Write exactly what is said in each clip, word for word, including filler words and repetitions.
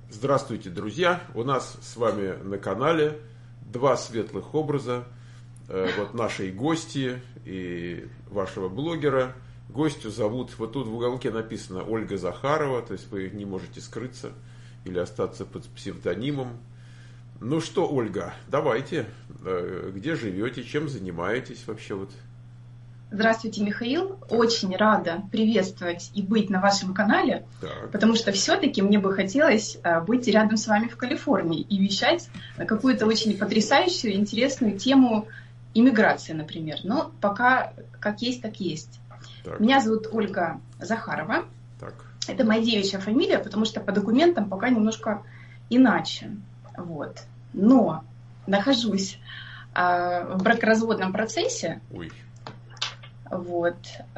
Здравствуйте, друзья! У нас с вами на канале два светлых образа. Вот наши гости и вашего блогера. Гостю зовут, вот тут в уголке написано Ольга Захарова, то есть вы не можете скрыться или остаться под псевдонимом. Ну что, Ольга, давайте, где живете, чем занимаетесь вообще вот? Здравствуйте, Михаил. Очень рада приветствовать и быть на вашем канале, так. Потому что все-таки мне бы хотелось быть рядом с вами в Калифорнии и вещать на какую-то очень потрясающую, интересную тему иммиграции, например. Но пока как есть, так есть. Так. Меня зовут Ольга Захарова. Так. Это моя девичья фамилия, потому что по документам пока немножко иначе. Вот. Но нахожусь э, в бракоразводном процессе. Ой. Вот.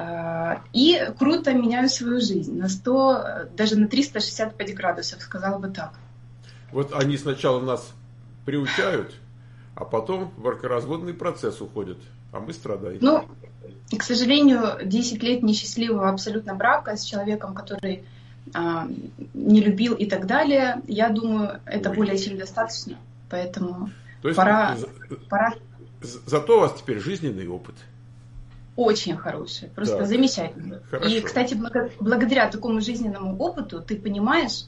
И круто меняю свою жизнь на сто, даже на триста шестьдесят пять градусов, сказала бы так. Вот они сначала нас приучают, а потом в бракоразводный процесс уходят, а мы страдаем. Ну, к сожалению, десять лет несчастливого абсолютно брака с человеком, который а, не любил и так далее, я думаю, это Ой. более чем достаточно. Поэтому То есть, пора, за, пора... Зато у вас теперь жизненный опыт. Очень хороший, просто так. замечательный. Хорошо. И, кстати, благодаря такому жизненному опыту ты понимаешь,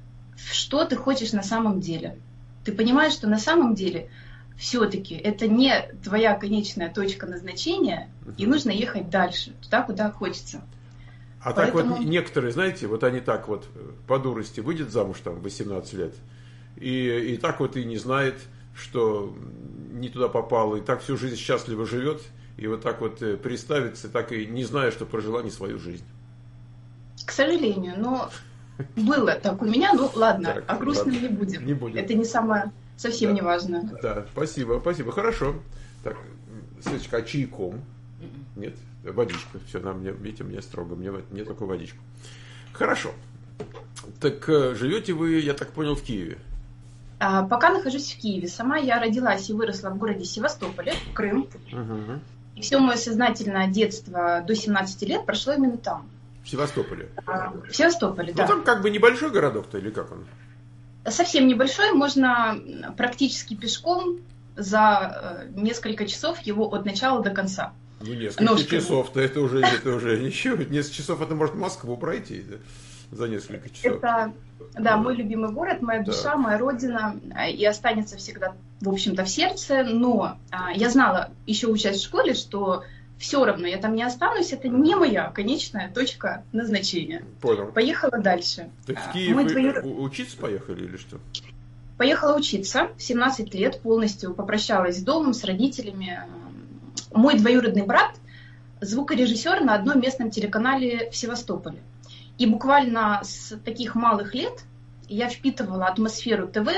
что ты хочешь на самом деле. Ты понимаешь, что на самом деле все-таки это не твоя конечная точка назначения, угу. и нужно ехать дальше, туда, куда хочется. А Поэтому... так вот некоторые, знаете, вот они так вот по дурости выйдет замуж там в восемнадцать лет, и, и так вот и не знает, что не туда попало, и так всю жизнь счастливо живет, и вот так вот представиться, так и не зная, что прожила не свою жизнь. К сожалению, но было так у меня, ну ладно, так, о грустном ладно. не будем. Не будем. Это не самое, совсем да. не важно. Да, спасибо, спасибо, хорошо. Так, Светочка, а чайком? Нет? Водичка. Все, нам, мне, видите, мне строго, мне, мне только водичку. Хорошо. Так живете вы, я так понял, в Киеве? А, пока нахожусь в Киеве. Сама я родилась и выросла в городе Севастополе, Крым. Угу. И все мое сознательное детство до семнадцати лет прошло именно там. В Севастополе? А, в Севастополе, ну, да. Ну там как бы небольшой городок-то, или как он? Совсем небольшой, можно практически пешком за несколько часов его от начала до конца. Ну, несколько часов-то это уже, это уже ничего. Несколько часов это может Москву пройти да, за несколько часов. Это, да, мой любимый город, моя душа, так. моя родина, и останется всегда, в общем-то, в сердце. Но а, я знала, еще учась в школе, что все равно я там не останусь, это не моя конечная точка назначения. Понял. Поехала дальше. Так в Киев вы двоюр... учиться поехали или что? Поехала учиться в семнадцать лет, полностью попрощалась с домом, с родителями. Мой двоюродный брат звукорежиссер на одном местном телеканале в Севастополе. И буквально с таких малых лет я впитывала атмосферу ТВ,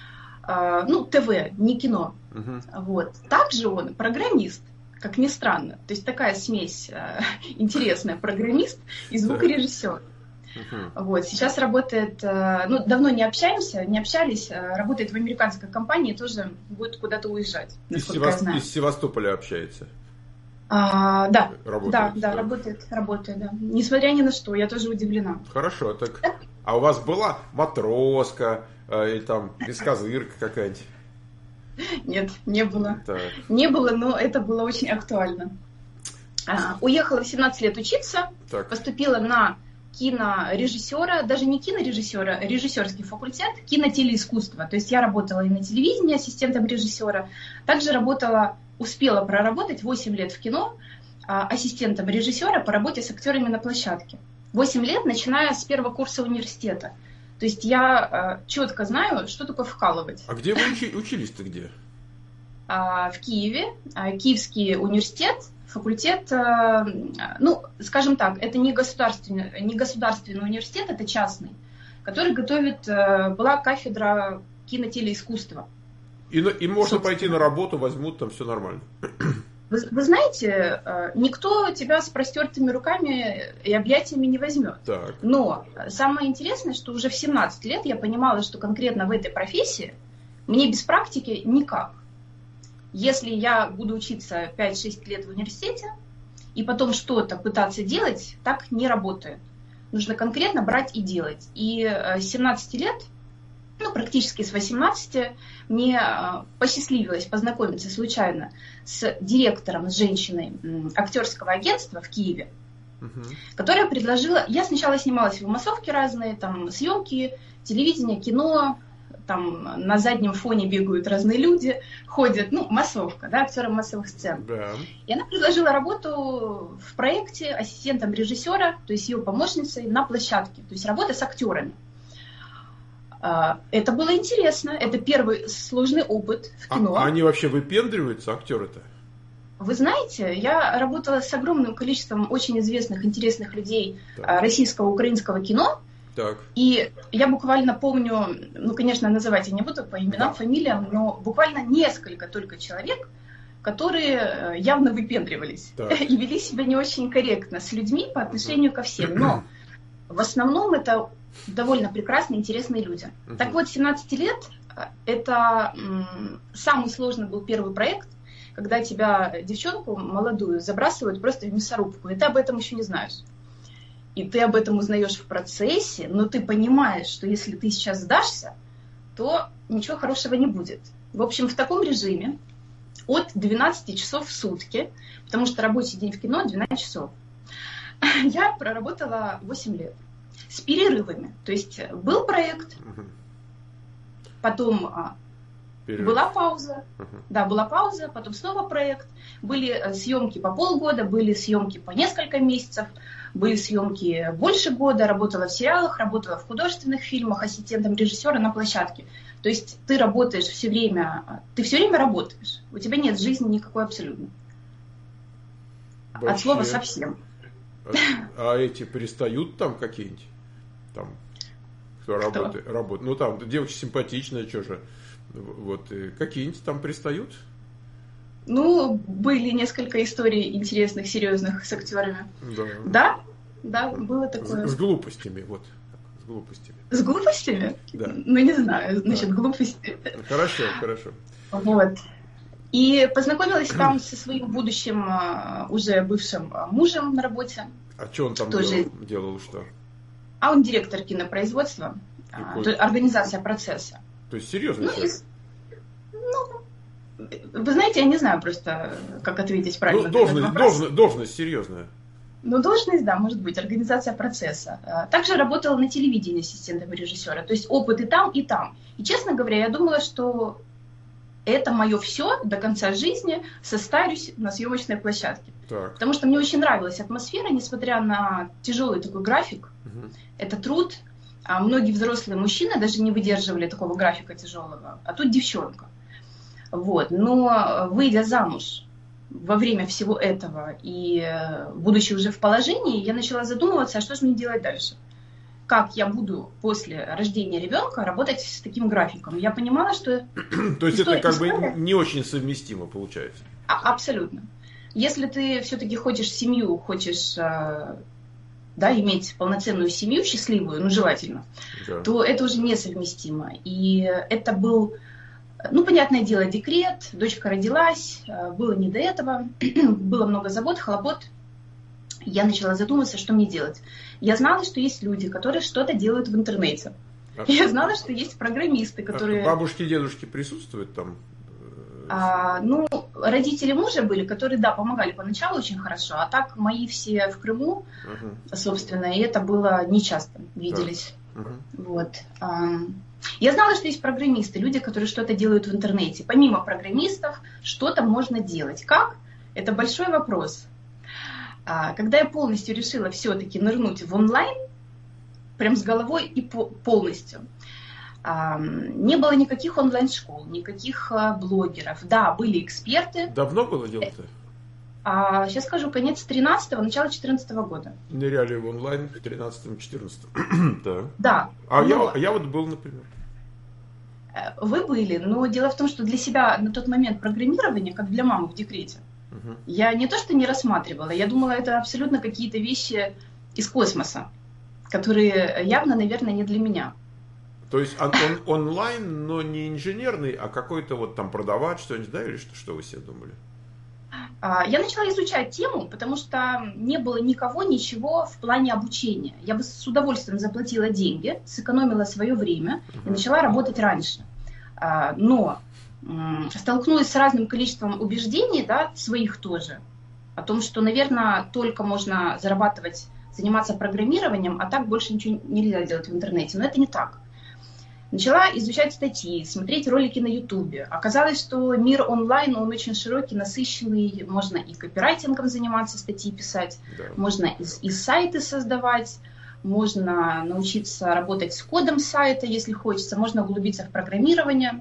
э, ну, ТВ, не кино. Uh-huh. Вот. Также он программист, как ни странно. То есть такая смесь э, интересная, программист и звукорежиссер. Uh-huh. Вот. Сейчас работает, э, ну, давно не общаемся, не общались, э, работает в американской компании, тоже будет куда-то уезжать, насколько из, я знаю. Из Севастополя общается? А, да, работает, да, да, да, работает, работает, да. Несмотря ни на что, я тоже удивлена. Хорошо, так. А у вас была матроска э, или там бескозырка какая-нибудь? Нет, не было. Так. Не было, но это было очень актуально. А, уехала в семнадцать лет учиться, так. Поступила на кинорежиссера, даже не кинорежиссера, режиссерский факультет, кинотелеискусство. То есть я работала и на телевидении ассистентом режиссера, также работала, успела проработать восемь лет в кино ассистентом режиссера по работе с актерами на площадке. восемь лет, начиная с первого курса университета. То есть я четко знаю, что такое вкалывать. А где вы учи, учились-то где? В Киеве, Киевский университет, факультет, ну, скажем так, это не государственный, не государственный университет, это частный, который готовит, была кафедра кинотелеискусства. И, и можно пойти на работу, возьмут, там все нормально. Вы, вы знаете, никто тебя с простертыми руками и объятиями не возьмет. Так. Но самое интересное, что уже в семнадцать лет я понимала, что конкретно в этой профессии мне без практики никак. Если я буду учиться пять-шесть лет в университете и потом что-то пытаться делать, так не работает. Нужно конкретно брать и делать. И с семнадцати лет ну, практически с восемнадцати, мне посчастливилось познакомиться случайно с директором, с женщиной актерского агентства в Киеве, uh-huh. которая предложила... Я сначала снималась в массовке разные, там, съемки, телевидение, кино, там на заднем фоне бегают разные люди, ходят, ну, массовка, да, актеры массовых сцен. Да. И она предложила работу в проекте ассистентом режиссера, то есть ее помощницей на площадке, то есть работа с актерами. Это было интересно, это первый сложный опыт в кино. А они вообще выпендриваются, актеры-то? Вы знаете, я работала с огромным количеством очень известных, интересных людей так. российского, украинского кино. Так. И я буквально помню, ну, конечно, называть я не буду по именам, да. фамилиям, но буквально несколько только человек, которые явно выпендривались так. и вели себя не очень корректно с людьми по отношению ко всем. Но в основном это довольно прекрасные, интересные люди. Uh-huh. Так вот, семнадцать лет это м, самый сложный был первый проект, когда тебя, девчонку молодую, забрасывают просто в мясорубку, и ты об этом еще не знаешь. И ты об этом узнаешь в процессе, но ты понимаешь, что если ты сейчас сдашься, то ничего хорошего не будет. В общем, в таком режиме от двенадцати часов в сутки, потому что рабочий день в кино двенадцать часов, я проработала восемь лет. С перерывами. То есть был проект, угу. потом Перерыв. была пауза, угу. да, была пауза, потом снова проект. Были съемки по полгода, были съемки по несколько месяцев, были съемки больше года, работала в сериалах, работала в художественных фильмах, ассистентом режиссера на площадке. То есть ты работаешь все время, ты все время работаешь, у тебя нет жизни никакой абсолютно. Вообще... От слова совсем. А, а эти перестают там какие-нибудь? Там, кто, кто? Работает, работает. Ну, там, девочка симпатичная, что же. Вот, какие-нибудь там пристают? Ну, были несколько историй интересных, серьезных с актерами. Да. Да, да, было такое. С, с глупостями, вот. С глупостями. С глупостями? Да. Ну, не знаю, значит, да. глупости. Хорошо, хорошо. Вот. И познакомилась там со своим будущим, уже бывшим мужем на работе. А что он там Тоже... делал, делал, что? А он директор кинопроизводства, Какой? организация процесса. То есть серьезно? Ну, из... ну, вы знаете, я не знаю просто, как ответить правильно. Ну, должность, должность, должность серьезная. Ну, должность, да, может быть, организация процесса. Также работала на телевидении ассистентом режиссера. То есть опыт и там, и там. И, честно говоря, я думала, что это мое все до конца жизни, состарюсь на съемочной площадке. Так. Потому что мне очень нравилась атмосфера, несмотря на тяжелый такой график. Угу. Это труд. А многие взрослые мужчины даже не выдерживали такого графика тяжелого. А тут девчонка. Вот. Но выйдя замуж во время всего этого и будучи уже в положении, я начала задумываться, а что же мне делать дальше? Как я буду после рождения ребенка работать с таким графиком? Я понимала, что... То есть это как бы не очень совместимо получается? А, абсолютно. Если ты все-таки хочешь семью, хочешь да, иметь полноценную семью, счастливую, ну желательно, да. то это уже несовместимо. И это был, ну понятное дело, декрет, дочка родилась, было не до этого, было много забот, хлопот. Я начала задумываться, что мне делать. Я знала, что есть люди, которые что-то делают в интернете. А я знала, что есть программисты, которые... А бабушки и дедушки присутствуют там? А, ну, родители мужа были, которые, да, помогали поначалу очень хорошо, а так мои все в Крыму, uh-huh. собственно, и это было нечасто, виделись. Uh-huh. Вот. Я знала, что есть программисты, люди, которые что-то делают в интернете. Помимо программистов, что-то можно делать. Как? Это большой вопрос. Когда я полностью решила все-таки нырнуть в онлайн, прям с головой и полностью, не было никаких онлайн-школ, никаких блогеров. Да, были эксперты. Давно было дело-то? А, сейчас скажу, конец тринадцатого, начало четырнадцатого года. Ныряли в онлайн в тринадцатом-четырнадцатом. Да. Да. А но... я, я вот был, например. Вы были, но дело в том, что для себя на тот момент программирование, как для мамы в декрете, угу. я не то что не рассматривала, я думала, это абсолютно какие-то вещи из космоса, которые явно, наверное, не для меня. То есть он, он онлайн, но не инженерный, а какой-то вот там продавать что-нибудь, да, или что, что вы себе думали? Я начала изучать тему, потому что не было никого, ничего в плане обучения. Я бы с удовольствием заплатила деньги, сэкономила свое время и начала работать раньше. Но столкнулась с разным количеством убеждений, да, своих тоже, о том, что, наверное, только можно зарабатывать, заниматься программированием, а так больше ничего нельзя делать в интернете. Но это не так. Начала изучать статьи, смотреть ролики на Ютубе. Оказалось, что мир онлайн, он очень широкий, насыщенный. Можно и копирайтингом заниматься, статьи писать, да. Можно и, и сайты создавать, можно научиться работать с кодом сайта, если хочется, можно углубиться в программирование,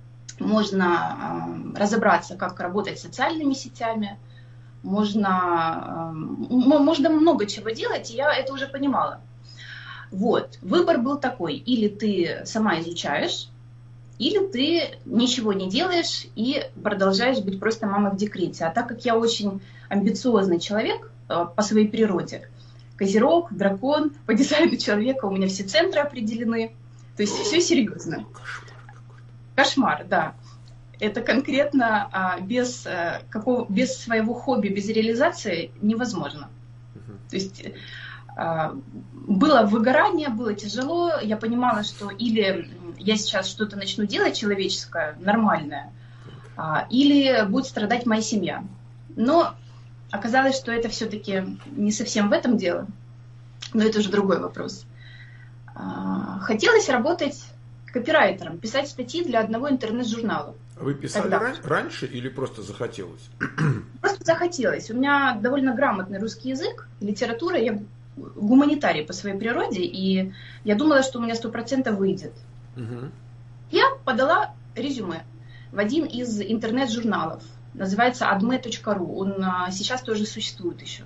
можно э, разобраться, как работать с социальными сетями, можно, э, можно много чего делать, и я это уже понимала. Вот, выбор был такой, или ты сама изучаешь, или ты ничего не делаешь и продолжаешь быть просто мамой в декрете. А так как я очень амбициозный человек по своей природе, козерог, дракон, по дизайну человека у меня все центры определены, то есть все серьезно. Кошмар, да. Это конкретно без, какого, без своего хобби, без реализации невозможно. То есть... Было выгорание, было тяжело, я понимала, что или я сейчас что-то начну делать человеческое, нормальное, или будет страдать моя семья. Но оказалось, что это все-таки не совсем в этом дело, но это уже другой вопрос. Хотелось работать копирайтером, писать статьи для одного интернет-журнала. Вы писали Тогда. раньше или просто захотелось? Просто захотелось. У меня довольно грамотный русский язык, литература, я гуманитарий по своей природе, и я думала, что у меня сто процентов выйдет. Угу. Я подала резюме в один из интернет-журналов. Называется адме точка ру. Он сейчас тоже существует еще.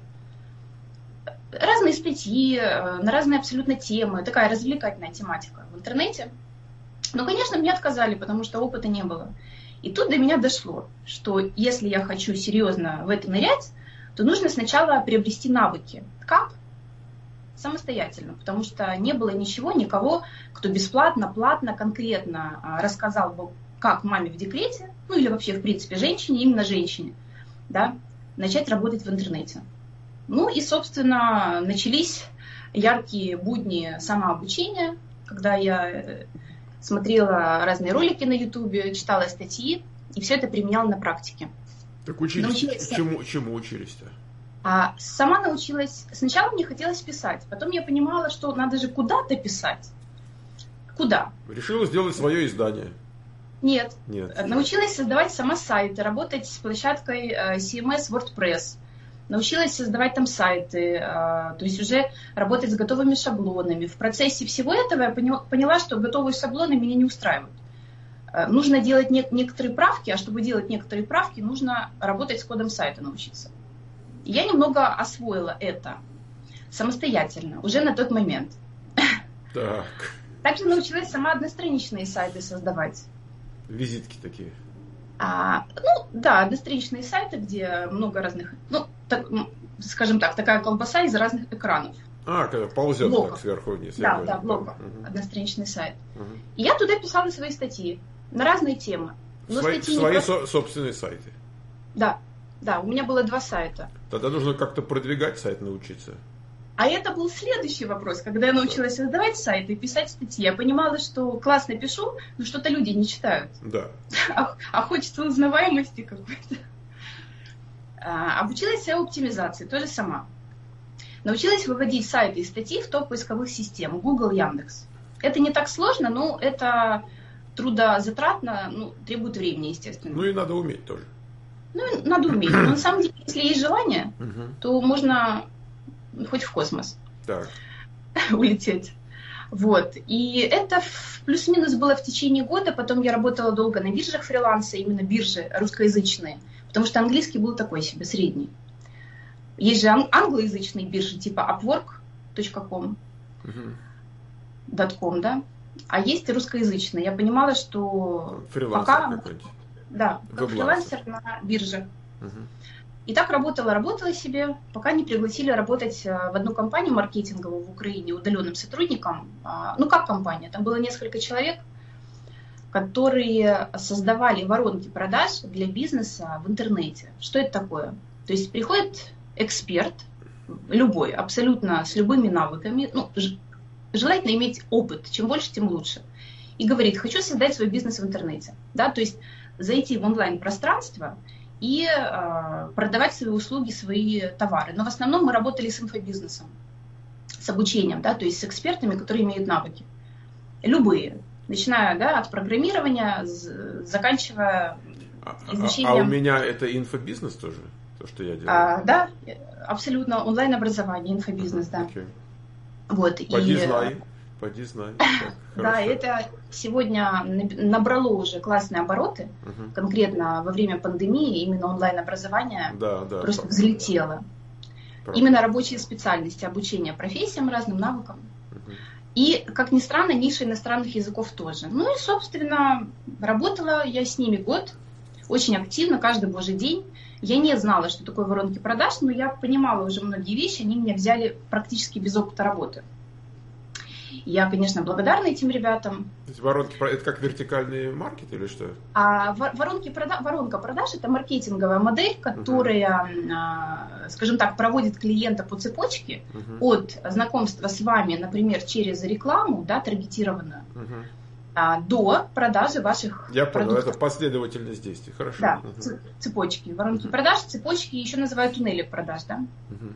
Разные статьи, на разные абсолютно темы. Такая развлекательная тематика в интернете. Но, конечно, мне отказали, потому что опыта не было. И тут до меня дошло, что если я хочу серьезно в это нырять, то нужно сначала приобрести навыки. Как? Самостоятельно, потому что не было ничего, никого, кто бесплатно, платно, конкретно рассказал бы, как маме в декрете, ну или вообще, в принципе, женщине, именно женщине, да, начать работать в интернете. Ну и, собственно, начались яркие будни самообучения, когда я смотрела разные ролики на Ютубе, читала статьи, и все это применяла на практике. Так учились, Научились... чему, чему учились-то? А сама научилась, сначала мне хотелось писать, потом я понимала, что надо же куда-то писать. Куда? Решила сделать свое издание. Нет. Нет. Научилась создавать сама сайты, работать с площадкой си эм эс WordPress. Научилась создавать там сайты, то есть уже работать с готовыми шаблонами. В процессе всего этого я поняла, что готовые шаблоны меня не устраивают. Нужно делать некоторые правки, а чтобы делать некоторые правки, нужно работать с кодом сайта научиться. Я немного освоила это самостоятельно, уже на тот момент. Так. Также научилась сама одностраничные сайты создавать. Визитки такие. А, ну, да, одностраничные сайты, где много разных, ну, так, скажем так, такая колбаса из разных экранов. А, когда ползет блоков. Так сверху вниз. Да, да, блоков. Угу. Одностраничный сайт. Угу. И я туда писала свои статьи на разные темы. Но свои статьи свои просто... со- собственные сайты. Да. Да, у меня было два сайта. Тогда нужно как-то продвигать сайт научиться. А это был следующий вопрос. Когда я научилась создавать сайты и писать статьи, я понимала, что классно пишу, но что-то люди не читают. Да. А, а хочется узнаваемости какой-то. А, обучилась сео-оптимизации, тоже сама. Научилась выводить сайты и статьи в топ поисковых систем Google, Яндекс. Это не так сложно, но это трудозатратно, ну, требует времени, естественно. Ну и надо уметь тоже. Ну, надо уметь. Но на самом деле, если есть желание, угу. то можно хоть в космос так. улететь. Вот. И это плюс-минус было в течение года. Потом я работала долго на биржах фриланса, именно биржи русскоязычные, потому что английский был такой себе, средний. Есть же англоязычные биржи типа апворк точка ком, угу. .com, да? А есть и русскоязычные. Я понимала, что фрилансер пока... какой-нибудь. Да, как фрилансер на бирже. Угу. И так работала, работала себе, пока не пригласили работать в одну компанию маркетинговую в Украине удаленным сотрудником. Ну, как компания? Там было несколько человек, которые создавали воронки продаж для бизнеса в интернете. Что это такое? То есть приходит эксперт, любой, абсолютно с любыми навыками, ну, желательно иметь опыт, чем больше, тем лучше, и говорит: хочу создать свой бизнес в интернете. Да? То есть зайти в онлайн-пространство и э, продавать свои услуги, свои товары. Но в основном мы работали с инфобизнесом, с обучением, да, то есть с экспертами, которые имеют навыки. Любые. Начиная, да, от программирования, заканчивая изучением. А, а у меня это инфобизнес тоже, то, что я делаю? А, да, абсолютно онлайн-образование, инфобизнес, да. Okay. Вот, Поди и... знай, поди знай. Да, это сегодня набрало уже классные обороты. Uh-huh. Конкретно во время пандемии именно онлайн-образование да, да, просто правда, взлетело. Правда. Именно рабочие специальности, обучение профессиям, разным навыкам. Uh-huh. И, как ни странно, ниша иностранных языков тоже. Ну и, собственно, работала я с ними год, очень активно, каждый божий день. Я не знала, что такое воронки продаж, но я понимала уже многие вещи, они меня взяли практически без опыта работы. Я, конечно, благодарна этим ребятам. То есть воронки, это как вертикальный маркет или что? А воронки, воронка продаж – это маркетинговая модель, которая, uh-huh. скажем так, проводит клиента по цепочке uh-huh. от знакомства с вами, например, через рекламу, да, таргетированную, uh-huh. до продажи ваших Я продуктов. понял, это последовательность действий, хорошо. Да, uh-huh. цепочки. Воронки uh-huh. продаж, цепочки еще называют туннели продаж, да. Uh-huh.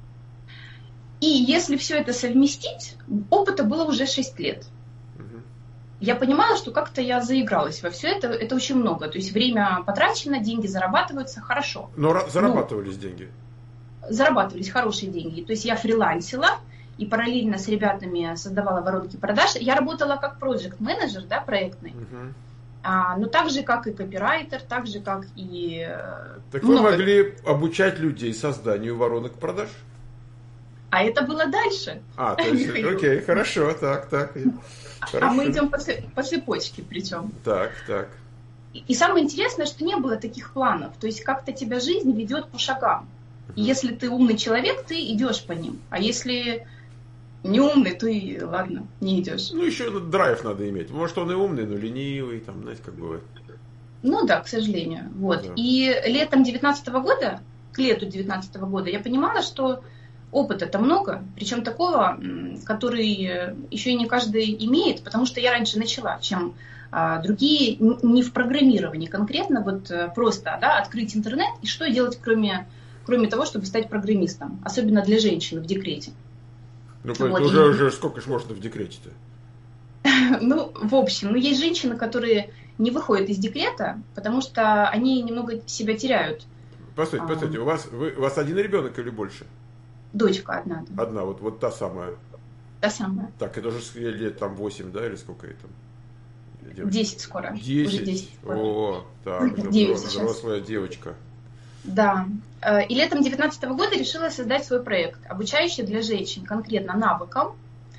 И если все это совместить, опыта было уже шесть лет. Угу. Я понимала, что как-то я заигралась во все это, это очень много. То есть время потрачено, деньги зарабатываются, хорошо. Но зарабатывались ну, деньги? Зарабатывались хорошие деньги. То есть я фрилансила и параллельно с ребятами создавала воронки продаж. Я работала как проект-менеджер, да, проектный. Угу. А, но так же, как и копирайтер, так же, как и... Так много... вы могли обучать людей созданию воронок продаж? А это было дальше. А, то есть, окей, хорошо, так, так. Хорошо. А мы идем по, по цепочке причем. Так, так. И, и самое интересное, что не было таких планов. То есть как-то тебя жизнь ведет по шагам. И если ты умный человек, ты идешь по ним. А если не умный, то и ладно, не идешь. Ну, еще драйв надо иметь. Может, он и умный, но ленивый, там, знаете, как бывает. Ну да, к сожалению. Вот. Да. И летом девятнадцатого года, к лету девятнадцатого года, я понимала, что опыта-то много, причем такого, который еще и не каждый имеет, потому что я раньше начала, чем а, другие, не в программировании конкретно, вот просто, да, открыть интернет и что делать, кроме, кроме того, чтобы стать программистом, особенно для женщин в декрете. Ну, вот. уже, и... уже сколько ж можно в декрете-то? Ну, в общем, ну, есть женщины, которые не выходят из декрета, потому что они немного себя теряют. Постойте, постойте, а... у вас, вы, у вас один ребенок или больше? Дочка одна. Да. Одна, вот, вот та самая. Та самая. Так, это уже лет там восемь, да, или сколько это? десять скоро. десять? десять скоро. О, так, девять взрослая девочка. Да. И летом девятнадцатого года решила создать свой проект, обучающий для женщин конкретно навыкам,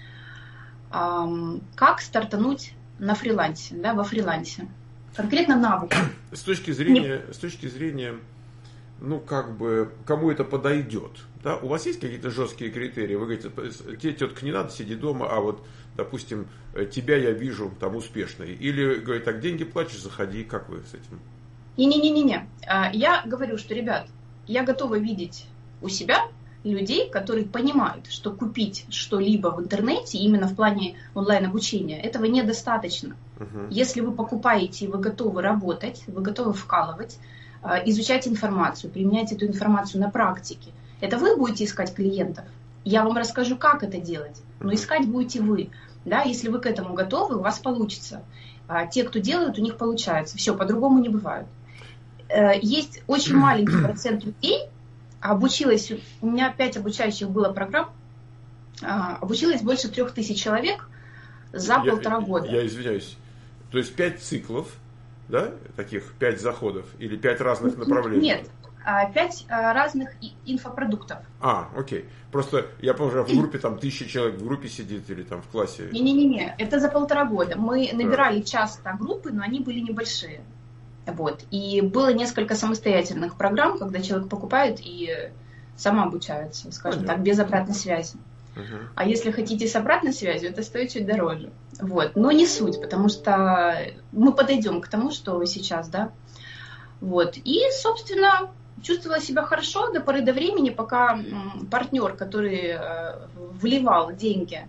как стартануть на фрилансе, да, во фрилансе. Конкретно навыкам. С точки зрения, Не... с точки зрения, ну, как бы, кому это подойдет? Да? У вас есть какие-то жесткие критерии? Вы говорите, тебе, тетка, не надо, сиди дома, а вот, допустим, тебя я вижу там успешной. Или, говорит, так, деньги платишь, заходи. Как вы с этим? Не-не-не-не. Я говорю, что, ребят, я готова видеть у себя людей, которые понимают, что купить что-либо в интернете, именно в плане онлайн-обучения, этого недостаточно. Uh-huh. Если вы покупаете, вы готовы работать, вы готовы вкалывать, изучать информацию, применять эту информацию на практике, это вы будете искать клиентов. Я вам расскажу, как это делать, но искать будете вы. Да? Если вы к этому готовы, у вас получится. А те, кто делают, у них получается. Все, по-другому не бывает. Есть очень маленький процент людей, обучилось, у меня пять обучающих было программ, обучилось больше трех тысяч человек за я, полтора года. Я извиняюсь. То есть пять циклов, да, таких пять заходов или пять разных направлений? Нет, пять разных инфопродуктов. А, окей. Просто я помню, в группе там тысяча человек в группе сидит или там в классе. Не-не-не, это за полтора года. Мы набирали часто группы, но они были небольшие. Вот. И было несколько самостоятельных программ, когда человек покупает и сам обучается, скажем Понятно. так, без обратной связи. Uh-huh. А если хотите с обратной связью, это стоит чуть дороже. Вот. Но не суть, потому что мы подойдем к тому, что сейчас, да. Вот. И, собственно, чувствовала себя хорошо до поры до времени, пока партнер, который вливал деньги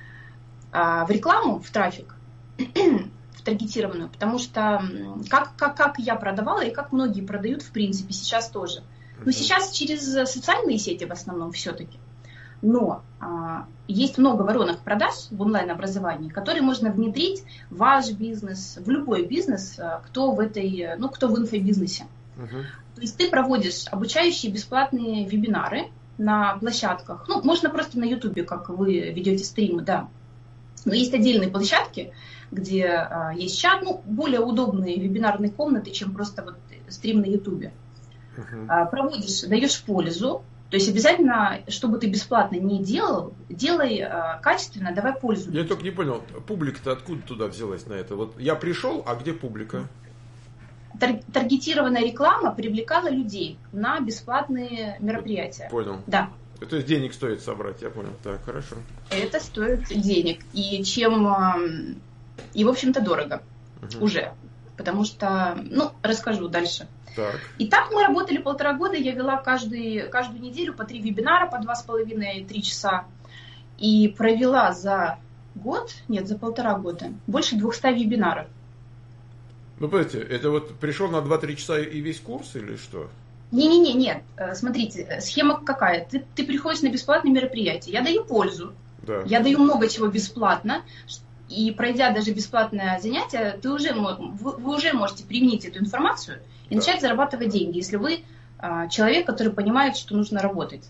в рекламу, в трафик, в таргетированную, потому что как, как, как я продавала и как многие продают, в принципе, сейчас тоже. Но сейчас через социальные сети в основном все-таки. Но а, есть много воронок продаж в онлайн-образовании, которые можно внедрить в ваш бизнес, в любой бизнес, кто в этой, ну, кто в инфобизнесе. Uh-huh. То есть ты проводишь обучающие бесплатные вебинары на площадках. Ну, можно просто на Ютубе, как вы ведете стримы, да. Но есть отдельные площадки, где а, есть чат, ну, более удобные вебинарные комнаты, чем просто вот стрим на Ютубе. Uh-huh. А, проводишь, даешь пользу. То есть обязательно, чтобы ты бесплатно не делал, делай э, качественно, давай пользу. Я только не понял, публика-то откуда туда взялась на это? Вот я пришел, а где публика? Тар- таргетированная реклама привлекала людей на бесплатные мероприятия. Понял. Да. То есть денег стоит собрать, я понял. Так, хорошо. Это стоит денег. И чем... Э, и, в общем-то, дорого угу. уже. Потому что... Ну, расскажу дальше. Так. И так мы работали полтора года, я вела каждый, каждую неделю по три вебинара, по два с половиной, три часа. И провела за год, нет, за полтора года, больше двухсот вебинаров. Ну, подождите, это вот пришел на два-три часа и весь курс или что? Не-не-не, нет, смотрите, схема какая. Ты, ты приходишь на бесплатное мероприятие, я даю пользу, да. Я даю много чего бесплатно. И пройдя даже бесплатное занятие, ты уже, вы, вы уже можете применить эту информацию и да. начать зарабатывать деньги, если вы а, человек, который понимает, что нужно работать.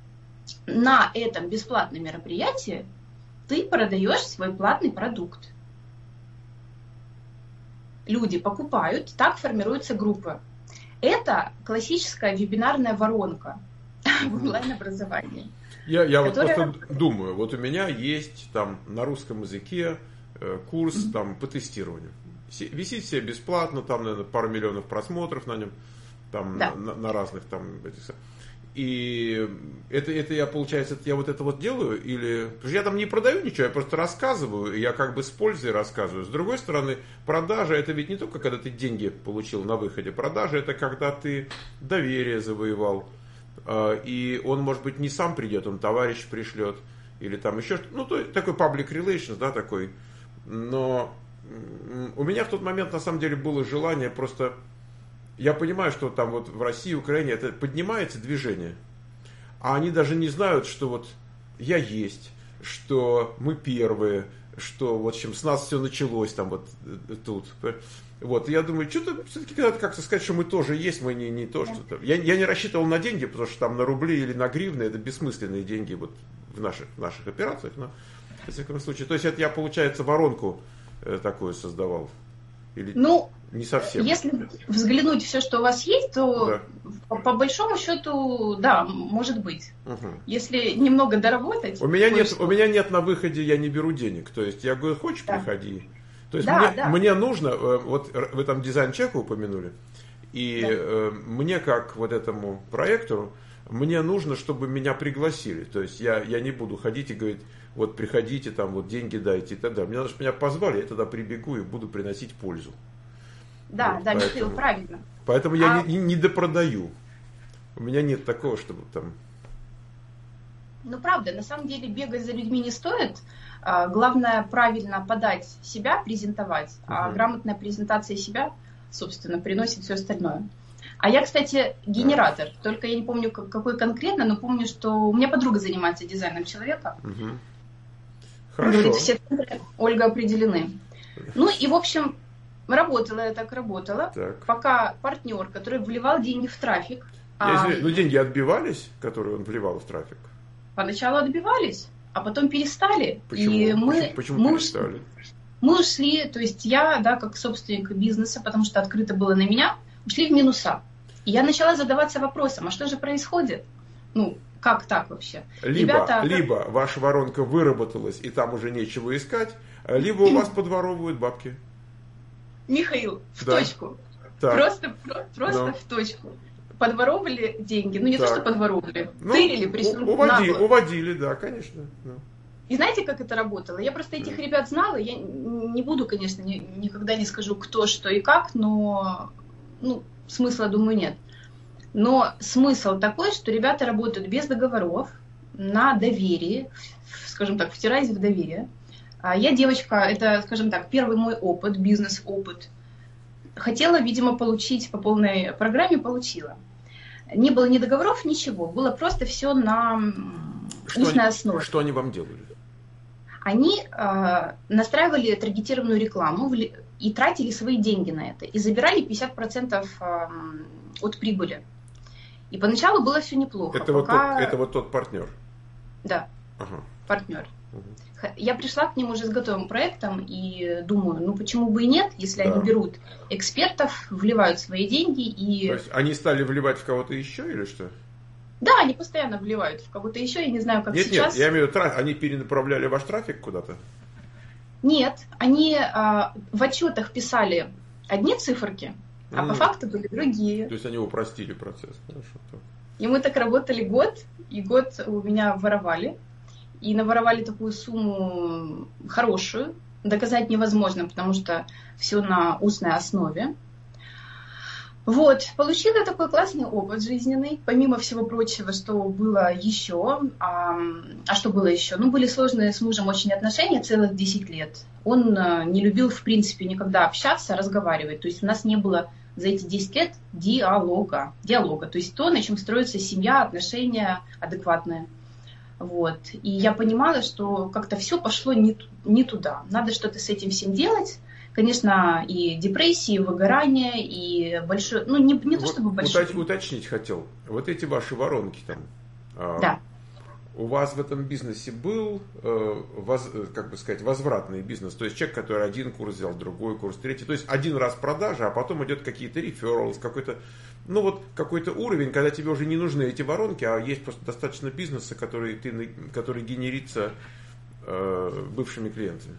На этом бесплатном мероприятии ты продаешь свой платный продукт. Люди покупают, так формируются группы. Это классическая вебинарная воронка в онлайн-образовании. Я, я которая... вот просто думаю, вот у меня есть там на русском языке э, курс mm-hmm. там по тестированию. Висит себе бесплатно, там, наверное, пару миллионов просмотров на нем, там да. на, на разных там этих. И это, это я, получается, это я вот это вот делаю, или. Потому что я там не продаю ничего, я просто рассказываю, и я как бы с пользой рассказываю. С другой стороны, продажа это ведь не только когда ты деньги получил на выходе. Продажа это когда ты доверие завоевал. И он, может быть, не сам придет, он товарищ пришлет, или там еще что-то. Ну, то, такой public relations, да, такой. Но у меня в тот момент, на самом деле, было желание просто... Я понимаю, что там вот в России, Украине это поднимается движение, а они даже не знают, что вот я есть, что мы первые, что вот чем с нас все началось там вот тут. Вот, я думаю, что-то все-таки надо как-то сказать, что мы тоже есть, мы не, не то, что-то. Я, я не рассчитывал на деньги, потому что там на рубли или на гривны это бессмысленные деньги вот в наших, в наших операциях, но в всяком случае. То есть это я, получается, воронку э, такую создавал. Или ну, не совсем. Если взглянуть все, что у вас есть, то да. по, по большому счету, да, может быть. Угу. Если немного доработать. У меня, нет, у меня нет на выходе, я не беру денег. То есть я говорю, хочешь, да. приходи. То есть да, мне, да. мне нужно, вот вы там дизайн-чека упомянули, и да. э, мне как вот этому проектору, мне нужно, чтобы меня пригласили. То есть я, я не буду ходить и говорить, вот приходите, там вот деньги дайте и так далее. Мне надо, чтобы меня позвали, я тогда прибегу и буду приносить пользу. Да, вот, да, поэтому, Михаил, правильно. Поэтому а... я не, не допродаю. У меня нет такого, чтобы там... Ну, правда, на самом деле бегать за людьми не стоит. Главное правильно подать себя, презентовать, uh-huh. а грамотная презентация себя, собственно, приносит все остальное. А я, кстати, генератор, uh-huh. только я не помню, какой конкретно, но помню, что у меня подруга занимается дизайном человека. Uh-huh. Хорошо. Говорит, все центры Ольга определены. Ну и, в общем, работала я так, работала, так. пока партнер, который вливал деньги в трафик... Я а... Ну, деньги отбивались, которые он вливал в трафик? Поначалу отбивались. А потом перестали. Почему? И мы, почему, почему мы перестали? Мы ушли, то есть я, да, как собственник бизнеса, потому что открыто было на меня, ушли в минуса. И я начала задаваться вопросом, а что же происходит? Ну, как так вообще? Либо, Ребята, либо как... ваша воронка выработалась, и там уже нечего искать, либо у вас подворовывают бабки. Михаил, в да. точку. Так. Просто, просто Но. в точку. Подворовывали деньги. Ну, не так. то, что подворовывали. Ну, тырили, причем уводили, нагло. уводили, да, конечно. Ну. И знаете, как это работало? Я просто этих ребят знала, я не буду, конечно, ни, никогда не скажу, кто, что и как, но ну, смысла, думаю, нет. Но смысл такой, что ребята работают без договоров, на доверии, скажем так, втираясь в доверие. Я девочка, это, скажем так, первый мой опыт, бизнес-опыт. Хотела, видимо, получить по полной программе, получила. Не было ни договоров, ничего. Было просто все на что устной они, основе. Что они вам делали? Они э, настраивали таргетированную рекламу и тратили свои деньги на это. И забирали пятьдесят процентов э, от прибыли. И поначалу было все неплохо. Это, пока... вот, тот, это вот тот партнер? Да, ага. партнер. Угу. Я пришла к ним уже с готовым проектом и думаю, ну почему бы и нет, если да. они берут экспертов, вливают свои деньги и... То есть они стали вливать в кого-то еще или что? Да, они постоянно вливают в кого-то еще, я не знаю, как нет, сейчас. Нет, я имею в виду, они перенаправляли ваш трафик куда-то? Нет, они а, в отчетах писали одни циферки, а mm. по факту были другие. То есть они упростили процесс. Хорошо. И мы так работали год, и год у меня воровали. И наворовали такую сумму хорошую. Доказать невозможно, потому что все на устной основе. Вот, получила такой классный опыт жизненный, помимо всего прочего, что было еще. А, а что было еще? Ну, были сложные с мужем очень отношения целых десять лет. Он не любил, в принципе, никогда общаться, разговаривать. То есть у нас не было за эти десять лет диалога. Диалога. То есть то, на чем строится семья, отношения адекватные. Вот. И я понимала, что как-то все пошло не, не туда. Надо что-то с этим всем делать. Конечно, и депрессии, и выгорание, и большое... Ну, не, не то, чтобы большое... Уточнить хотел. Вот эти ваши воронки там. Да. У вас в этом бизнесе был, воз, как бы сказать, возвратный бизнес? То есть человек, который один курс взял, другой курс, третий. То есть один раз продажа, а потом идет какие-то рефералс, какой-то... Ну вот какой-то уровень, когда тебе уже не нужны эти воронки, а есть просто достаточно бизнеса, который, ты, который генерится э, бывшими клиентами.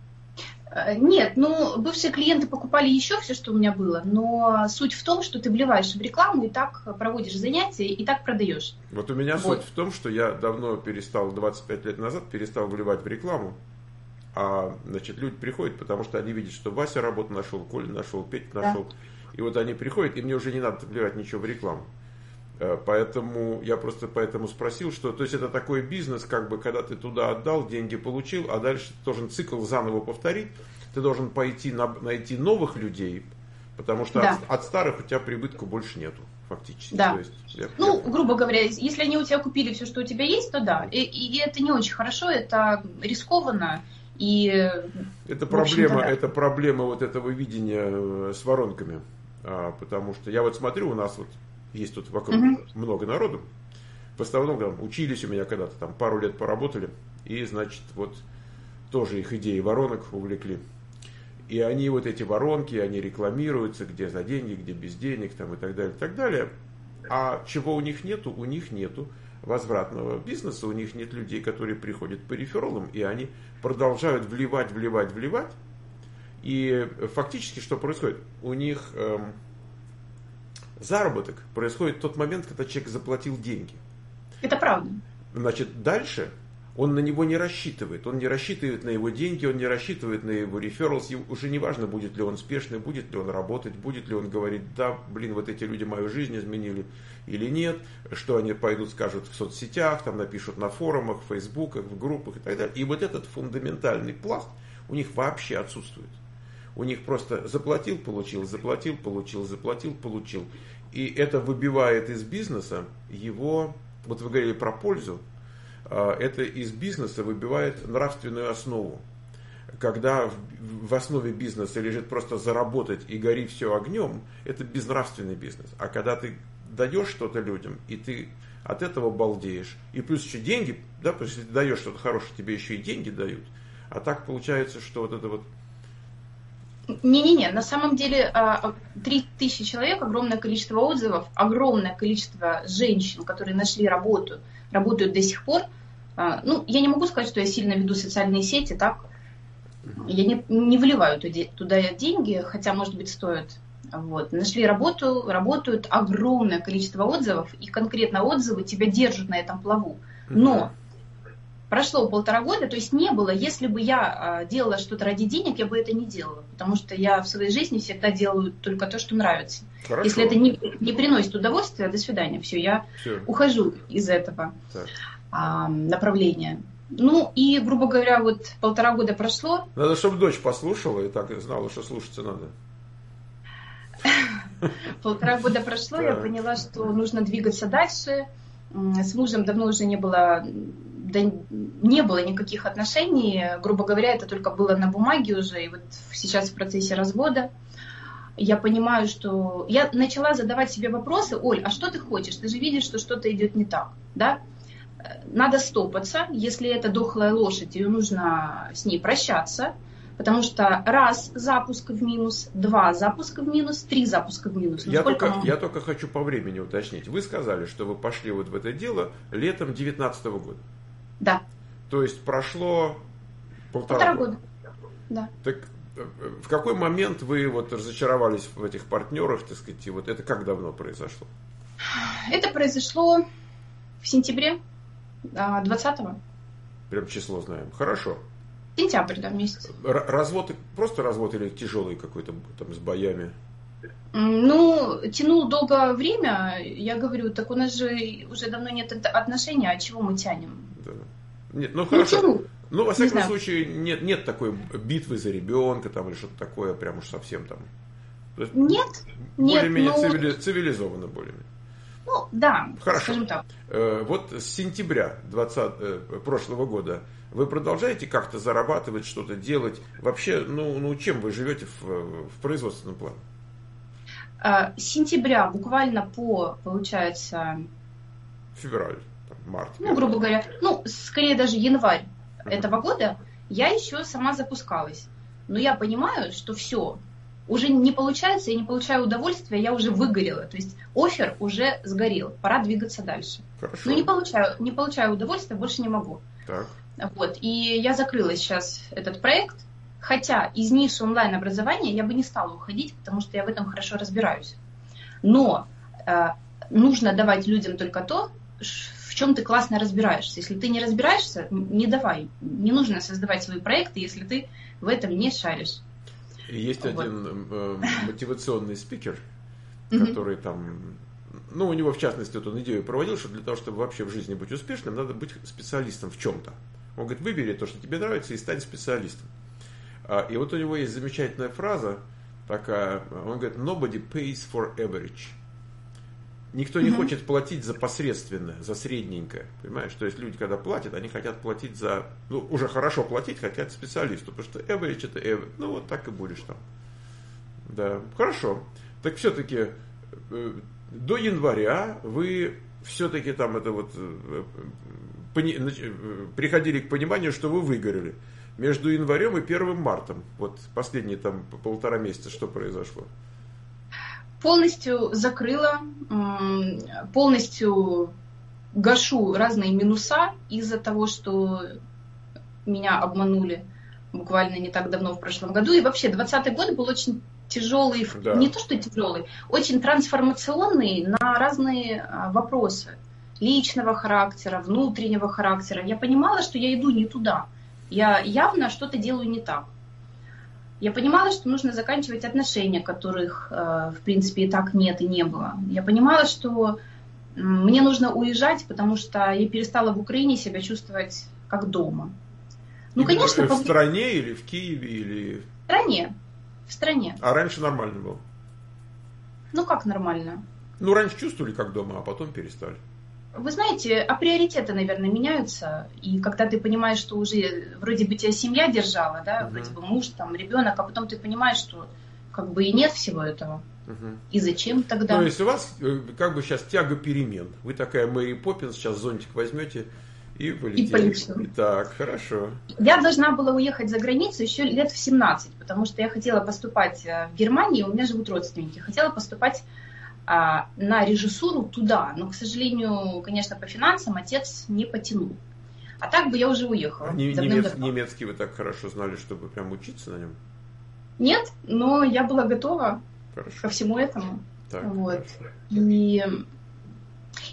Нет, ну, бывшие клиенты покупали еще все, что у меня было, но суть в том, что ты вливаешь в рекламу и так проводишь занятия, и так продаешь. Вот у меня вот. Суть в том, что я давно перестал, двадцать пять лет назад, перестал вливать в рекламу, а, значит, люди приходят, потому что они видят, что Вася работу нашел, Коля нашел, Петя нашел, да. И вот они приходят, и мне уже не надо вливать ничего в рекламу. Поэтому я просто поэтому спросил, что, то есть это такой бизнес, как бы, когда ты туда отдал, деньги получил, а дальше ты должен цикл заново повторить, ты должен пойти на, найти новых людей, потому что да. от, от старых у тебя прибытка больше нету, фактически. Да. То есть, я, ну, я... грубо говоря, если они у тебя купили все, что у тебя есть, то да. И, и это не очень хорошо, это рискованно. И, это проблема, да. это проблема вот этого видения с воронками. А, потому что я вот смотрю, у нас вот есть тут вокруг угу. много народу. В основном там, учились у меня когда-то, там пару лет поработали. И, значит, вот тоже их идеи воронок увлекли. И они вот эти воронки, они рекламируются, где за деньги, где без денег, там и так далее, и так далее. А чего у них нету? У них нету возвратного бизнеса, у них нет людей, которые приходят по рефералам, и они продолжают вливать, вливать, вливать. И фактически что происходит? У них эм, заработок происходит в тот момент, когда человек заплатил деньги. Это правда. Значит, дальше он на него не рассчитывает. Он не рассчитывает на его деньги, он не рассчитывает на его рефералс. Уже не важно, будет ли он успешный, будет ли он работать, будет ли он говорить, да, блин, вот эти люди мою жизнь изменили или нет, что они пойдут, скажут в соцсетях, там напишут на форумах, в фейсбуках, в группах и так далее. И вот этот фундаментальный пласт у них вообще отсутствует. У них просто заплатил, получил, заплатил, получил, заплатил, получил. И это выбивает из бизнеса его, вот вы говорили про пользу, это из бизнеса выбивает нравственную основу. Когда в основе бизнеса лежит просто заработать и гори все огнем, это безнравственный бизнес. А когда ты даешь что-то людям, и ты от этого балдеешь, и плюс еще деньги, да, потому что если ты даешь что-то хорошее, тебе еще и деньги дают. А так получается, что вот это вот... Не-не-не, на самом деле три тысячи человек, огромное количество отзывов, огромное количество женщин, которые нашли работу, работают до сих пор. Ну, я не могу сказать, что я сильно веду социальные сети, так? Я не, не вливаю туда деньги, хотя, может быть, стоит. Вот. Нашли работу, работают, огромное количество отзывов, и конкретно отзывы тебя держат на этом плаву. Но Прошло полтора года, то есть не было, если бы я делала что-то ради денег, я бы это не делала, потому что я в своей жизни всегда делаю только то, что нравится. Хорошо. Если это не, не приносит удовольствия, до свидания, все, я все. ухожу из этого а, направления. Ну и, грубо говоря, вот полтора года прошло. Надо, чтобы дочь послушала и так знала, что слушаться надо. Полтора года прошло, я поняла, что нужно двигаться дальше. С мужем давно уже не было... Да не было никаких отношений, грубо говоря, это только было на бумаге уже, и вот сейчас в процессе развода я понимаю, что я начала задавать себе вопросы: Оль, а что ты хочешь? Ты же видишь, что что-то идет не так, да? Надо стопаться, если это дохлая лошадь, ее нужно с ней прощаться, потому что раз запуск в минус, два запуска в минус, три запуска в минус. Я только, я только хочу по времени уточнить. Вы сказали, что вы пошли вот в это дело летом две тысячи девятнадцатого года. Да. То есть прошло полтора, полтора года. Да. Так в какой момент вы вот разочаровались в этих партнерах, так сказать, и вот это как давно произошло? Это произошло в сентябре двадцатого. Прям число знаем. Хорошо. Сентябрь, да, месяц. Р- развод, просто развод или тяжелый какой-то там с боями? Ну, тянул долгое время. Я говорю, так у нас же уже давно нет отношений, а чего мы тянем? Да. Нет, ну хорошо. Ну, ну, во всяком не случае, нет, нет такой битвы за ребенка там или что-то такое, прям уж совсем там. Нет, более-менее нет. Цивили... Ну... цивилизованно более-менее. Ну, да, хорошо. Скажем так. Вот с сентября двадцатого прошлого года вы продолжаете как-то зарабатывать, что-то делать? Вообще, ну, ну чем вы живете в, в производственном плане? С сентября буквально по, получается... Февраль, там, март. Ну, февраль. Грубо говоря, ну, скорее даже январь uh-huh. этого года я еще сама запускалась. Но я понимаю, что все, уже не получается, я не получаю удовольствия, я уже выгорела. То есть оффер уже сгорел, пора двигаться дальше. Хорошо. Но не получаю, не получаю удовольствия, больше не могу. Так. Вот, и я закрыла сейчас этот проект. Хотя из ниши онлайн-образования я бы не стала уходить, потому что я в этом хорошо разбираюсь. Но э, нужно давать людям только то, в чем ты классно разбираешься. Если ты не разбираешься, не давай. Не нужно создавать свои проекты, если ты в этом не шаришь. Есть вот. один э, мотивационный спикер, который там... Ну, у него, в частности, вот он идею проводил, что для того, чтобы вообще в жизни быть успешным, надо быть специалистом в чем-то. Он говорит, выбери то, что тебе нравится, и стань специалистом. И вот у него есть замечательная фраза такая, он говорит, nobody pays for average. Никто не mm-hmm. хочет платить за посредственное, за средненькое. Понимаешь? То есть люди, когда платят, они хотят платить за, ну, уже хорошо платить хотят специалисту, потому что average это average. Ну, вот так и будешь там. Да, хорошо. Так все-таки до января вы все-таки там это вот приходили к пониманию, что вы выгорели. Между январем и первым мартом, вот последние там полтора месяца, что произошло? Полностью закрыла, полностью гашу разные минуса из-за того, что меня обманули буквально не так давно в прошлом году. И вообще двадцатый год был очень тяжелый, да. Не то что тяжелый, очень трансформационный на разные вопросы личного характера, внутреннего характера. Я понимала, что я иду не туда. Я явно что-то делаю не так. Я понимала, что нужно заканчивать отношения, которых, в принципе, и так нет и не было. Я понимала, что мне нужно уезжать, потому что я перестала в Украине себя чувствовать как дома. Ну, конечно, в пов... стране или в Киеве, или... В стране. В стране. А раньше нормально было? Ну, как нормально? Ну, раньше чувствовали как дома, а потом перестали. Вы знаете, а приоритеты, наверное, меняются. И когда ты понимаешь, что уже вроде бы тебя семья держала, да, угу. вроде бы муж, там, ребенок, а потом ты понимаешь, что как бы и нет всего этого. Угу. И зачем тогда? То есть у вас как бы сейчас тяга перемен. Вы такая Мэри Поппинс, сейчас зонтик возьмете и полетите. И полечу. Так, хорошо. Я должна была уехать за границу еще лет в семнадцать, потому что я хотела поступать в Германию, у меня живут родственники. Хотела поступать на режиссуру туда, но, к сожалению, конечно, по финансам отец не потянул. А так бы я уже уехала. А немец, немецкий вы так хорошо знали, чтобы прям учиться на нем? Нет, но я была готова хорошо. ко всему этому. Так, вот. И,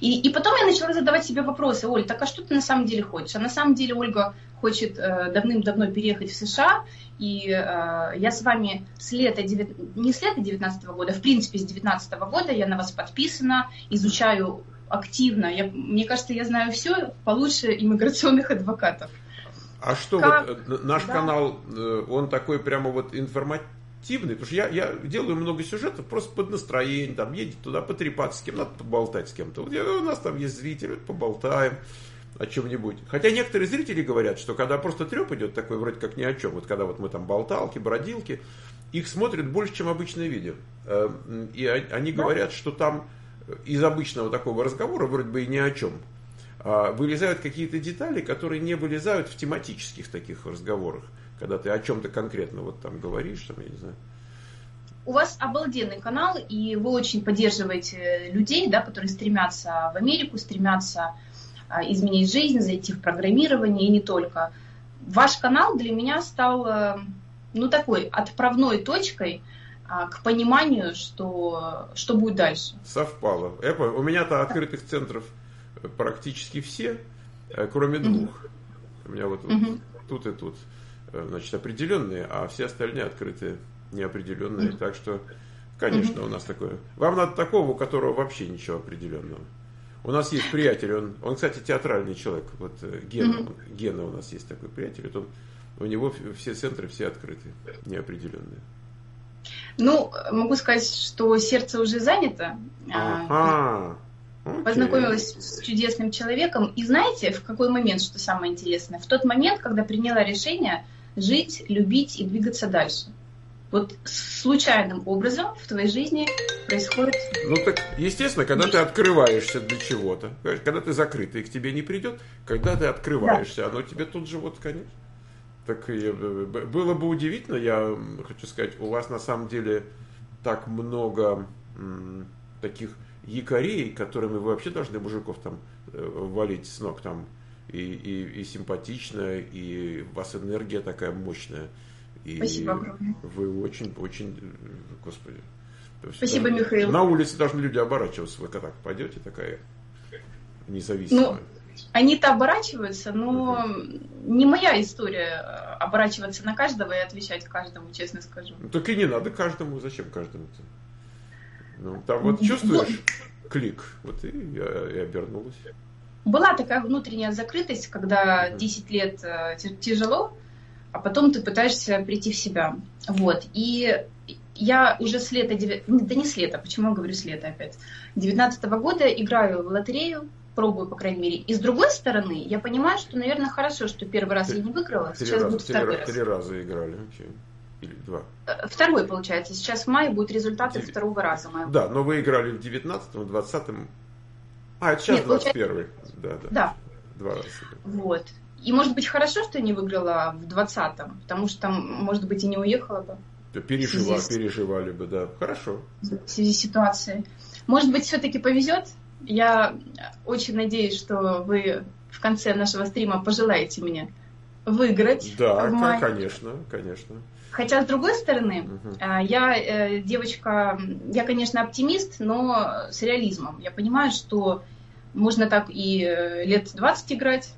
И, и потом я начала задавать себе вопросы: Оль, так а что ты на самом деле хочешь? А на самом деле Ольга хочет э, давным-давно переехать в США, и э, я с вами с лета, не с лета девятнадцатого года, в принципе с девятнадцатого года я на вас подписана, изучаю активно. Я, мне кажется, я знаю все получше иммиграционных адвокатов. А что, как? Вот наш да. канал, он такой прямо вот информативный, потому что я, я делаю много сюжетов просто под настроение, там едет туда потрепаться с кем, надо поболтать с кем-то. Вот я, у нас там есть зрители, поболтаем о чем-нибудь. Хотя некоторые зрители говорят, что когда просто треп идет такой, вроде как ни о чем, вот когда вот мы там болталки, бродилки, их смотрят больше, чем обычное видео. И они говорят, что там из обычного такого разговора, вроде бы и ни о чем, вылезают какие-то детали, которые не вылезают в тематических таких разговорах, когда ты о чем-то конкретно вот там говоришь, там, я не знаю. У вас обалденный канал, и вы очень поддерживаете людей, да, которые стремятся в Америку, стремятся изменить жизнь, зайти в программирование, и не только. Ваш канал для меня стал, ну, такой отправной точкой к пониманию, что, что будет дальше. Совпало. У меня-то открытых центров практически все, кроме двух. Mm-hmm. У меня вот, вот mm-hmm. тут и тут, значит, определенные, а все остальные открытые, неопределенные. Mm-hmm. Так что, конечно, mm-hmm. у нас такое. Вам надо такого, у которого вообще ничего определенного. У нас есть приятель, он, он кстати, театральный человек. Вот Гена, mm-hmm. он, Гена у нас есть такой приятель. Вот он, у него все центры все открытые, неопределенные. Ну, могу сказать, что сердце уже занято. Ага. Okay. Познакомилась с чудесным человеком. И знаете, в какой момент, что самое интересное? В тот момент, когда приняла решение жить, любить и двигаться дальше. Вот случайным образом в твоей жизни происходит... Ну так, естественно, когда ты открываешься для чего-то, когда ты закрытый, к тебе не придет, когда ты открываешься, да. Оно тебе тут же вот, конечно. Так было бы удивительно, я хочу сказать, у вас на самом деле так много м, таких якорей, которыми вы вообще должны мужиков там валить с ног там, и, и, и симпатично, и у вас энергия такая мощная. И спасибо огромное. Вы очень, очень, господи. Спасибо, даже, Михаил. На улице должны люди оборачиваться, вы когда так пойдете, такая независимая. Ну, они-то оборачиваются, но uh-huh. не моя история оборачиваться на каждого и отвечать каждому, честно скажу. Ну, так и не надо каждому, зачем каждому-то? Ну, там вот чувствуешь клик, вот и я и обернулась. Была такая внутренняя закрытость, когда uh-huh. десять лет тяжело, а потом ты пытаешься прийти в себя. Вот. И я уже с лета, да не с лета, почему я говорю с лета опять, девятнадцатого года играю в лотерею, пробую, по крайней мере. И с другой стороны, я понимаю, что, наверное, хорошо, что первый раз три, я не выиграла, три сейчас раза, будет второй три, раз. Три раза играли, okay. Или два? Второй, получается. Сейчас в мае будут результаты Девять. второго раза. Моего. Да, но вы играли в девятнадцатом, двадцатом. А, это сейчас Нет, двадцать первый. Да, да. Да. Два раза. Вот. И может быть хорошо, что я не выиграла в двадцатом, потому что там, может быть, и не уехала бы. Переживали, с... переживали бы, да. Хорошо. В связи с ситуацией. Может быть, все-таки повезет. Я очень надеюсь, что вы в конце нашего стрима пожелаете мне выиграть. Да, конечно, конечно. Хотя, с другой стороны, uh-huh. я э, девочка, я, конечно, оптимист, но с реализмом. Я понимаю, что можно так и лет двадцать играть.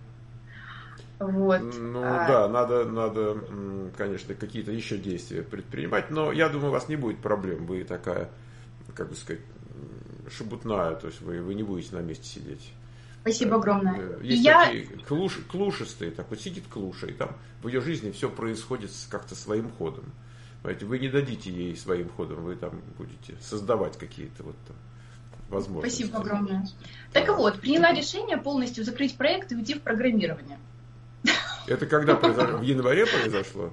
Вот. Ну а... да, надо, надо, конечно, какие-то еще действия предпринимать, но я думаю, у вас не будет проблем. Вы такая, как бы сказать, шебутная, то есть вы, вы не будете на месте сидеть. Спасибо огромное. Есть я... такие клуш, клушистые, так вот сидит клуша, и там в ее жизни все происходит как-то своим ходом. Понимаете, вы не дадите ей своим ходом, вы там будете создавать какие-то вот там возможности. Спасибо огромное. Так да. Вот, приняла решение полностью закрыть проект и уйти в программирование. Это когда произошло? В январе произошло?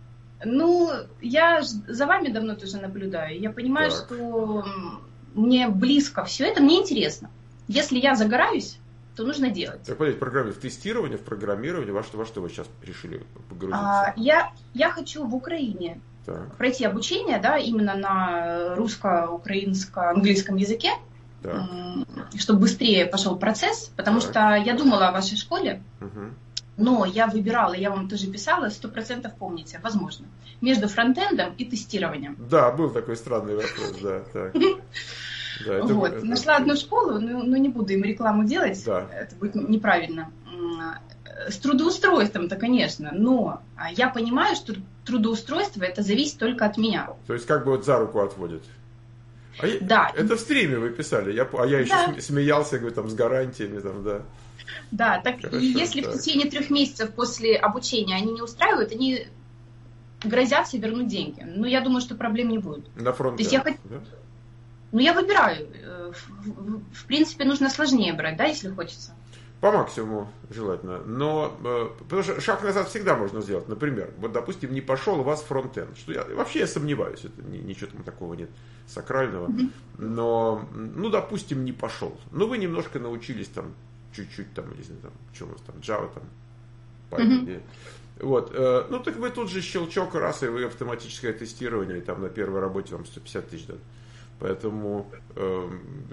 Ну, я за вами давно тоже наблюдаю. Я понимаю, так. что мне близко все это, мне интересно. Если я загораюсь, то нужно делать. Так, подождите, программе в тестирование, в программирование, во что, во что вы сейчас решили погрузиться? А, я, я хочу в Украине так. пройти обучение, да, именно на русско-украинско-английском языке, так. чтобы быстрее пошел процесс, потому так. что я думала о вашей школе, угу. но я выбирала, я вам тоже писала, сто процентов помните, возможно, между фронтендом и тестированием. Да, был такой странный вопрос, да. Так. Да, это, вот. это... Нашла одну школу, но, но не буду им рекламу делать, да. это будет неправильно. С трудоустройством-то, конечно, но я понимаю, что трудоустройство это зависит только от меня. То есть как бы вот за руку отводят. А да. Это в стриме вы писали, я, а я еще да. смеялся, говорю, там, с гарантиями, там, да. Да, так Хорошо, и если так. в течение трех месяцев после обучения они не устраивают, они грозятся вернуть деньги. Но я думаю, что проблем не будет. На фронт. То есть я, да? ну, я выбираю. В, в, в принципе, нужно сложнее брать, да, если хочется. По максимуму желательно. Но потому что шаг назад всегда можно сделать. Например, вот, допустим, не пошел у вас фронт-энд. Что я, вообще я сомневаюсь, это ничего там такого нет сакрального. Mm-hmm. Но, ну, допустим, не пошел. Но вы немножко научились там чуть-чуть там, не знаю, там, что у вас там, Java там, Python. Mm-hmm. Вот. Ну, так вы тут же щелчок раз, и вы автоматическое тестирование, и там на первой работе вам сто пятьдесят тысяч дадут. Поэтому э,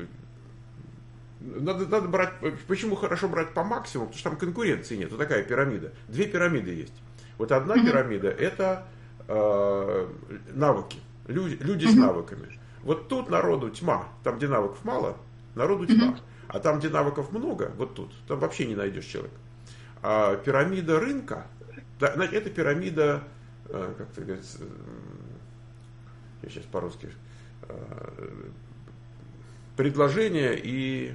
надо, надо брать, почему хорошо брать по максимуму, потому что там конкуренции нет. Вот такая пирамида. Две пирамиды есть. Вот одна mm-hmm. пирамида это э, навыки. Люди, люди mm-hmm. с навыками. Вот тут народу тьма. Там, где навыков мало, народу тьма. Mm-hmm. А там, где навыков много, вот тут, там вообще не найдешь человека. А пирамида рынка, да, это пирамида, как это говорится, я сейчас по-русски, предложение и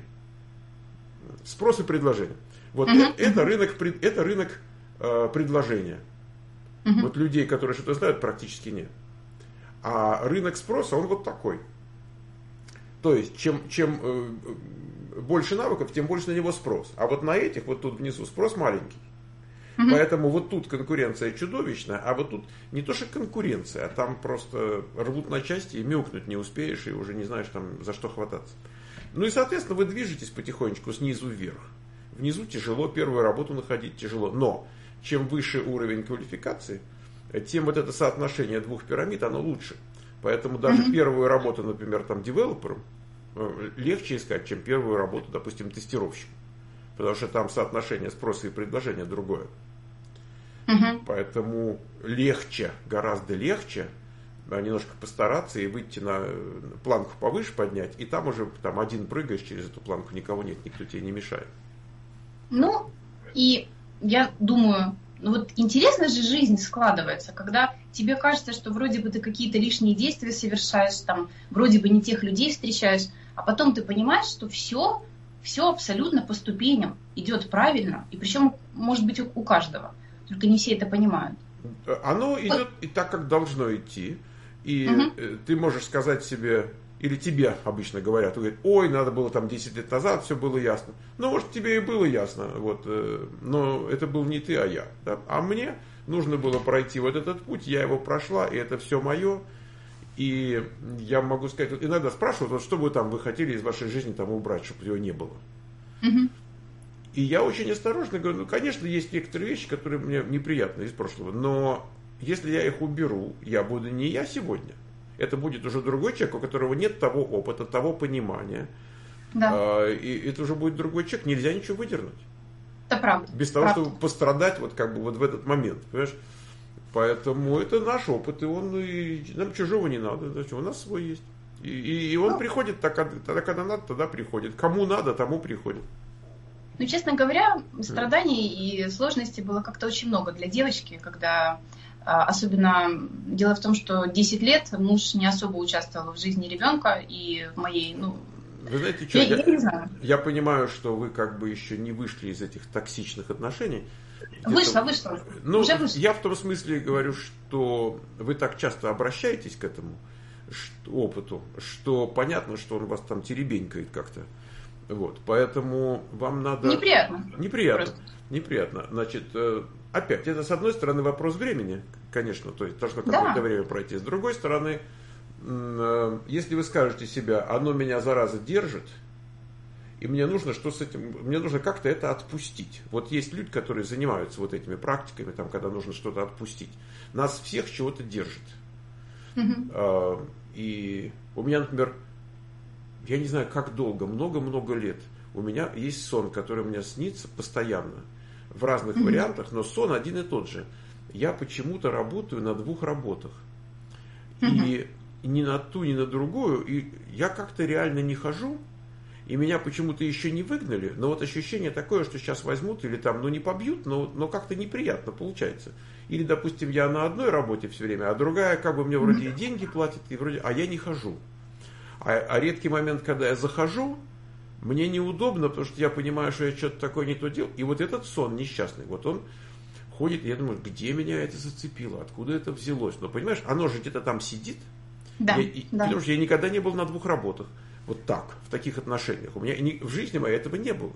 спрос и предложение. Вот uh-huh. это, это рынок, это рынок предложения. Uh-huh. Вот людей, которые что-то знают, практически нет. А рынок спроса, он вот такой. То есть, чем, чем больше навыков, тем больше на него спрос. А вот на этих, вот тут внизу, спрос маленький. Mm-hmm. Поэтому вот тут конкуренция чудовищная, а вот тут не то что конкуренция, а там просто рвут на части и мяукнуть не успеешь, и уже не знаешь там за что хвататься. Ну и, соответственно, вы движетесь потихонечку снизу вверх. Внизу тяжело, первую работу находить тяжело. Но чем выше уровень квалификации, тем вот это соотношение двух пирамид, оно лучше. Поэтому даже mm-hmm. первую работу, например, там девелопером, легче искать, чем первую работу, допустим, тестировщиком. Потому что там соотношение спроса и предложения другое. Угу. Поэтому легче, гораздо легче немножко постараться и выйти на планку повыше поднять, и там уже там один прыгаешь через эту планку, никого нет, никто тебе не мешает. Ну, и я думаю, ну вот интересно же жизнь складывается, когда тебе кажется, что вроде бы ты какие-то лишние действия совершаешь, там, вроде бы не тех людей встречаешь, а потом ты понимаешь, что все, все абсолютно по ступеням идет правильно, и причем, может быть, у каждого. Только не все это понимают. Оно идет и так, как должно идти. И угу. ты можешь сказать себе, или тебе обычно говорят, ой, надо было там десять лет назад, все было ясно. Ну, может, тебе и было ясно, вот, но это был не ты, а я. Да? А мне нужно было пройти вот этот путь, я его прошла, и это все мое. И я могу сказать, вот иногда спрашивают, вот, что бы там вы хотели из вашей жизни там убрать, чтобы его не было. Угу. И я очень осторожно говорю, ну, конечно, есть некоторые вещи, которые мне неприятны из прошлого, но если я их уберу, я буду не я сегодня. Это будет уже другой человек, у которого нет того опыта, того понимания. Да. И это уже будет другой человек. Нельзя ничего выдернуть. Это правда. Без того, правда. чтобы пострадать вот как бы вот в этот момент. Понимаешь? Поэтому это наш опыт, и он и нам чужого не надо. У нас свой есть. И, и, и он ну. приходит тогда, когда надо, тогда приходит. Кому надо, тому приходит. Ну, честно говоря, страданий и сложностей было как-то очень много для девочки, когда, особенно, дело в том, что десять лет муж не особо участвовал в жизни ребенка и в моей, ну, вы знаете, что, я, я, я не знаю. Я понимаю, что вы как бы еще не вышли из этих токсичных отношений. Вышла, вышла. Ну, Уже вышла. Я в том смысле говорю, что вы так часто обращаетесь к этому что, опыту, что понятно, что он вас там теребенькает как-то. Вот, поэтому вам надо... Неприятно. Неприятно. Просто. Неприятно. Значит, опять, это с одной стороны вопрос времени, конечно, то есть должно какое-то да. время пройти. С другой стороны, если вы скажете себе, оно меня, зараза, держит, и мне нужно что с этим, мне нужно как-то это отпустить. Вот есть люди, которые занимаются вот этими практиками, там, когда нужно что-то отпустить. Нас всех чего-то держит. Угу. И у меня, например, я не знаю, как долго, много-много лет. У меня есть сон, который мне снится постоянно. В разных mm-hmm. вариантах, но сон один и тот же. Я почему-то работаю на двух работах. Mm-hmm. И ни на ту, ни на другую, и я как-то реально не хожу, и меня почему-то еще не выгнали, но вот ощущение такое, что сейчас возьмут или там, ну не побьют, но, но как-то неприятно получается. Или, допустим, я на одной работе все время, а другая как бы мне вроде и деньги платит, и вроде, а я не хожу. А, а редкий момент, когда я захожу, мне неудобно, потому что я понимаю, что я что-то такое не то делал. И вот этот сон несчастный, вот он ходит, и я думаю, где меня это зацепило, откуда это взялось. Но понимаешь, оно же где-то там сидит. Да, я, и, да. Потому что я никогда не был на двух работах. Вот так, в таких отношениях. У меня ни, в жизни моей этого не было.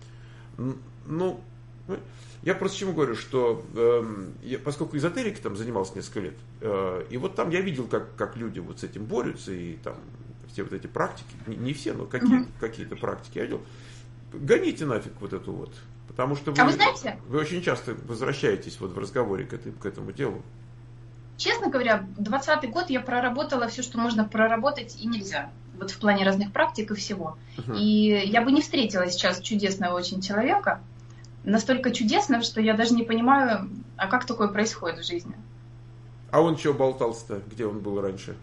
Ну, я просто чему говорю, что э, я, поскольку эзотерикой там занимался несколько лет, э, и вот там я видел, как, как люди вот с этим борются, и там все вот эти практики, не, не все, но какие, угу. какие-то практики я видел, гоните нафиг вот эту вот. Потому что вы, а вы знаете, вы очень часто возвращаетесь вот в разговоре к, этой, к этому делу. Честно говоря, двадцатый год я проработала все, что можно проработать и нельзя. Вот в плане разных практик и всего. Uh-huh. И я бы не встретила сейчас чудесного очень человека. Настолько чудесного, что я даже не понимаю, а как такое происходит в жизни. А он что болтался-то? Где он был раньше?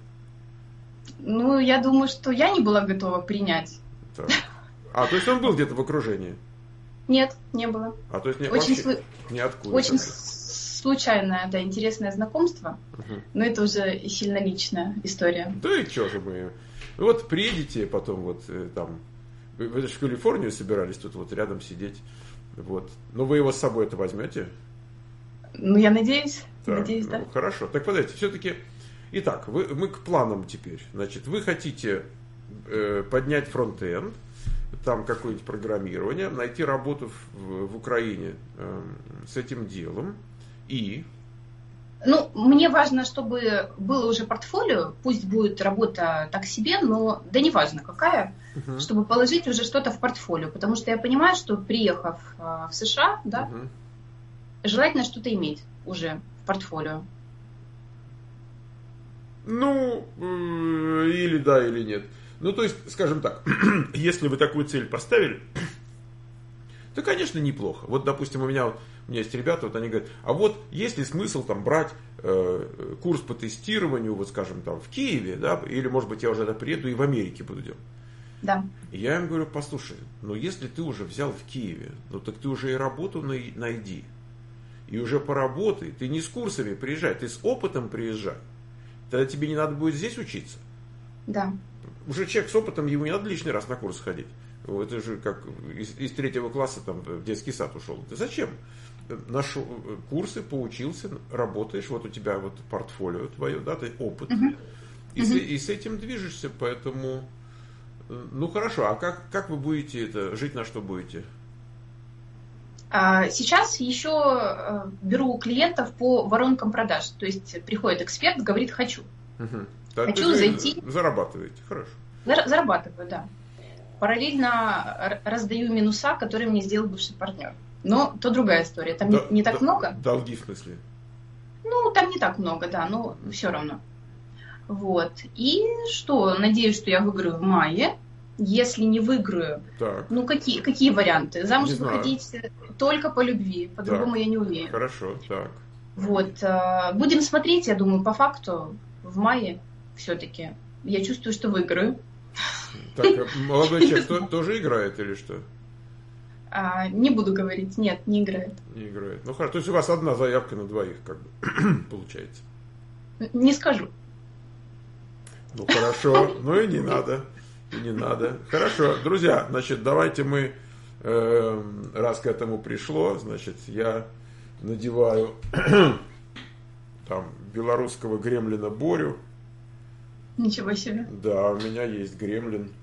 Ну, я думаю, что я не была готова принять. Так. А, то есть он был где-то в окружении? Нет, не было. А, то есть не, очень вообще слу... ниоткуда? Очень случайное, да, интересное знакомство. Uh-huh. Но это уже сильно личная история. Да и что же мы... Ну вот приедете потом вот там, вы, вы же в Калифорнию собирались тут вот рядом сидеть, вот. Но вы его с собой это возьмете? Ну я надеюсь, так, надеюсь, ну, да. Хорошо, так подождите, все-таки, итак, вы, мы к планам теперь, значит, вы хотите э, поднять фронт-энд, там какое-нибудь программирование, найти работу в, в Украине э, с этим делом и... Ну, мне важно, чтобы было уже портфолио, пусть будет работа так себе, но да не важно какая, uh-huh. чтобы положить уже что-то в портфолио, потому что я понимаю, что приехав в США, да, uh-huh. желательно что-то иметь уже в портфолио. Ну, или да, или нет. Ну, то есть, скажем так, если вы такую цель поставили, то, конечно, неплохо. Вот, допустим, у меня, у меня есть ребята, вот они говорят, а вот есть ли смысл там брать э, курс по тестированию, вот, скажем, там в Киеве, да, или, может быть, я уже тогда приеду и в Америке буду делать. Да. И я им говорю, послушай, ну, если ты уже взял в Киеве, ну, так ты уже и работу найди. И уже поработай. Ты не с курсами приезжай, ты с опытом приезжай. Тогда тебе не надо будет здесь учиться. Да. Уже человек с опытом, ему не надо лишний раз на курс ходить. Это же как из, из третьего класса там, в детский сад ушел. Ты зачем? Нашел курсы, поучился, работаешь, вот у тебя вот портфолио твое, да, ты опыт. Uh-huh. И, uh-huh. С, и с этим движешься, поэтому... Ну хорошо, а как, как вы будете это, жить на что будете? Сейчас еще беру клиентов по воронкам продаж. То есть приходит эксперт, говорит «хочу». Uh-huh. Так хочу зайти... Зарабатываете, хорошо. Зарабатываю, да. Параллельно раздаю минуса, которые мне сделал бывший партнер. Но то другая история. Там да, не, не так да, много. Долги в смысле? Ну, там не так много, да, но все равно. Вот. И что? Надеюсь, что я выиграю в мае. Если не выиграю, так. ну какие, какие варианты? Замуж выходить только по любви, по-другому я не умею. Хорошо, так. Вот. Будем смотреть, я думаю, по факту в мае все-таки. Я чувствую, что выиграю. Так, молодой человек тоже играет или что? А, не буду говорить, нет, не играет. Не играет. Ну хорошо, то есть у вас одна заявка на двоих, как бы, получается. Не скажу. Ну хорошо, ну и не надо. И не надо. Хорошо, друзья, значит, давайте мы, э, раз к этому пришло, значит, я надеваю там белорусского гремлина Борю. Ничего себе. Да, у меня есть гремлин.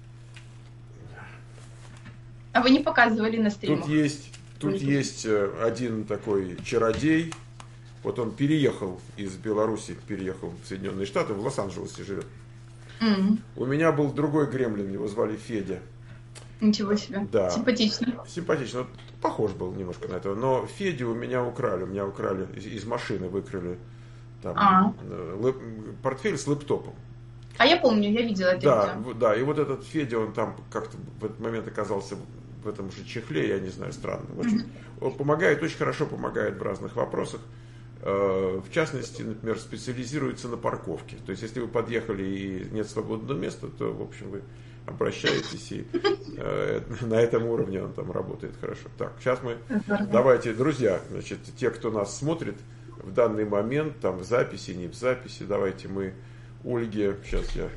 А вы не показывали на стримах? Тут есть, тут есть один такой чародей. Вот он переехал из Беларуси, переехал в Соединенные Штаты, в Лос-Анджелесе живет. Mm-hmm. У меня был другой гремлин, его звали Федя. Ничего себе. Да. Симпатично. Симпатично. Похож был немножко на этого. Но Федю у меня украли. У меня украли из, из машины, выкрали там, а. лэп, портфель с лэптопом. А я помню, я видела это. Да, видео. Да, и вот этот Федя, он там как-то в этот момент оказался в этом же чехле, я не знаю, странно. В общем, mm-hmm. он помогает, очень хорошо помогает в разных вопросах. в частности, например, специализируется на парковке. То есть, если вы подъехали и нет свободного места, то, в общем, вы обращаетесь, и э, на этом уровне он там работает хорошо. Так, сейчас мы... Давайте, друзья, значит, те, кто нас смотрит в данный момент, там в записи, не в записи, давайте мы Ольге... Сейчас я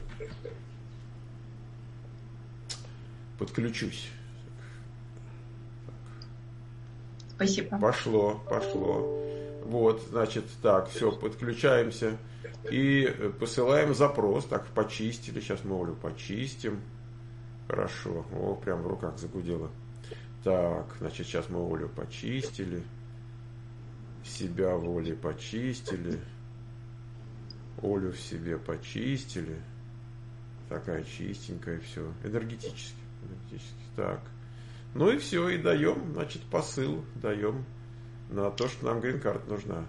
подключусь. Спасибо. Пошло, пошло. Вот, значит, так, все, подключаемся и посылаем запрос. Так, почистили. Сейчас мы Олю почистим. Хорошо. О, прям в руках загудело. Так, значит, сейчас мы Олю почистили. Себя в Оле почистили. Олю в себе почистили. Такая чистенькая, все. Энергетически. Энергетически. Так. Ну и все, и даем, значит, посыл. Даем на то, что нам грин-карта нужна.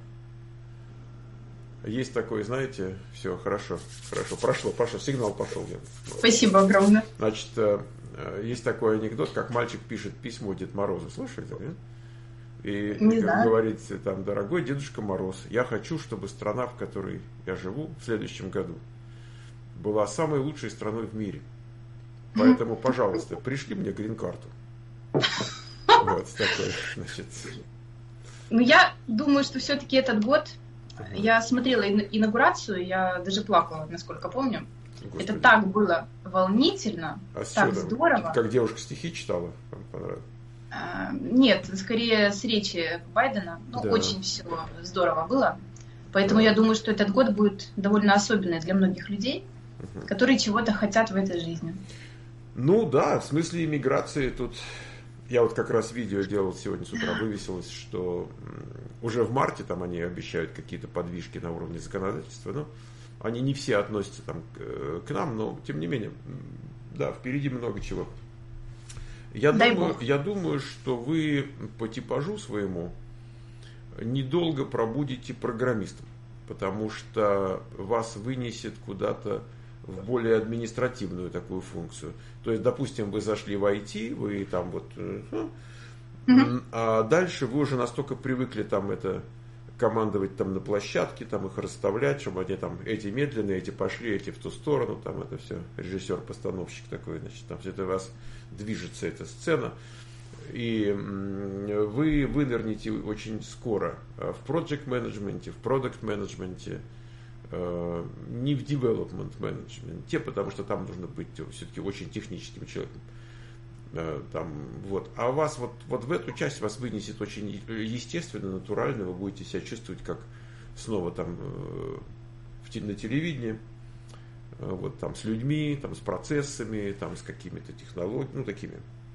Есть такой, знаете, все, хорошо, хорошо, прошло, прошло, сигнал пошел. Спасибо огромное. Значит, есть такой анекдот, как мальчик пишет письмо Деду Морозу, слышите, нет? И Не как знаю. говорится, там, дорогой Дедушка Мороз, я хочу, чтобы страна, в которой я живу в следующем году, была самой лучшей страной в мире. Поэтому, пожалуйста, пришли мне грин-карту. Вот такой, значит. Ну, я думаю, что все-таки этот год, uh-huh. я смотрела инаугурацию, я даже плакала, насколько помню. Господи. Это так было волнительно, а так здорово. Как девушка стихи читала, вам понравилось? А, нет, скорее с речи Байдена. Ну, да. Очень все здорово было. Поэтому да. Я думаю, что этот год будет довольно особенный для многих людей, uh-huh. которые чего-то хотят в этой жизни. Ну да, в смысле иммиграции тут... Я вот как раз видео делал сегодня с утра, вывесилось, что уже в марте там они обещают какие-то подвижки на уровне законодательства. Ну, они не все относятся там к, к нам, но тем не менее, да, впереди много чего. Я думаю, я думаю, что вы по типажу своему недолго пробудете программистом, потому что вас вынесет куда-то в более административную такую функцию. То есть, допустим, вы зашли в ай ти, вы там вот, mm-hmm. а дальше вы уже настолько привыкли там это командовать там на площадке, там их расставлять, чтобы они там эти медленные, эти пошли, эти в ту сторону, там это все, режиссер-постановщик такой, значит, там все это у вас движется эта сцена, и вы вынырнете очень скоро в project менеджменте, в product менеджменте, не в development менеджменте, потому что там нужно быть все-таки очень техническим человеком. Там, вот. А вас вот, вот в эту часть вас вынесет очень естественно, натурально, вы будете себя чувствовать как снова там в, на телевидении, вот там с людьми, там с процессами, там с какими-то технологиями, ну такими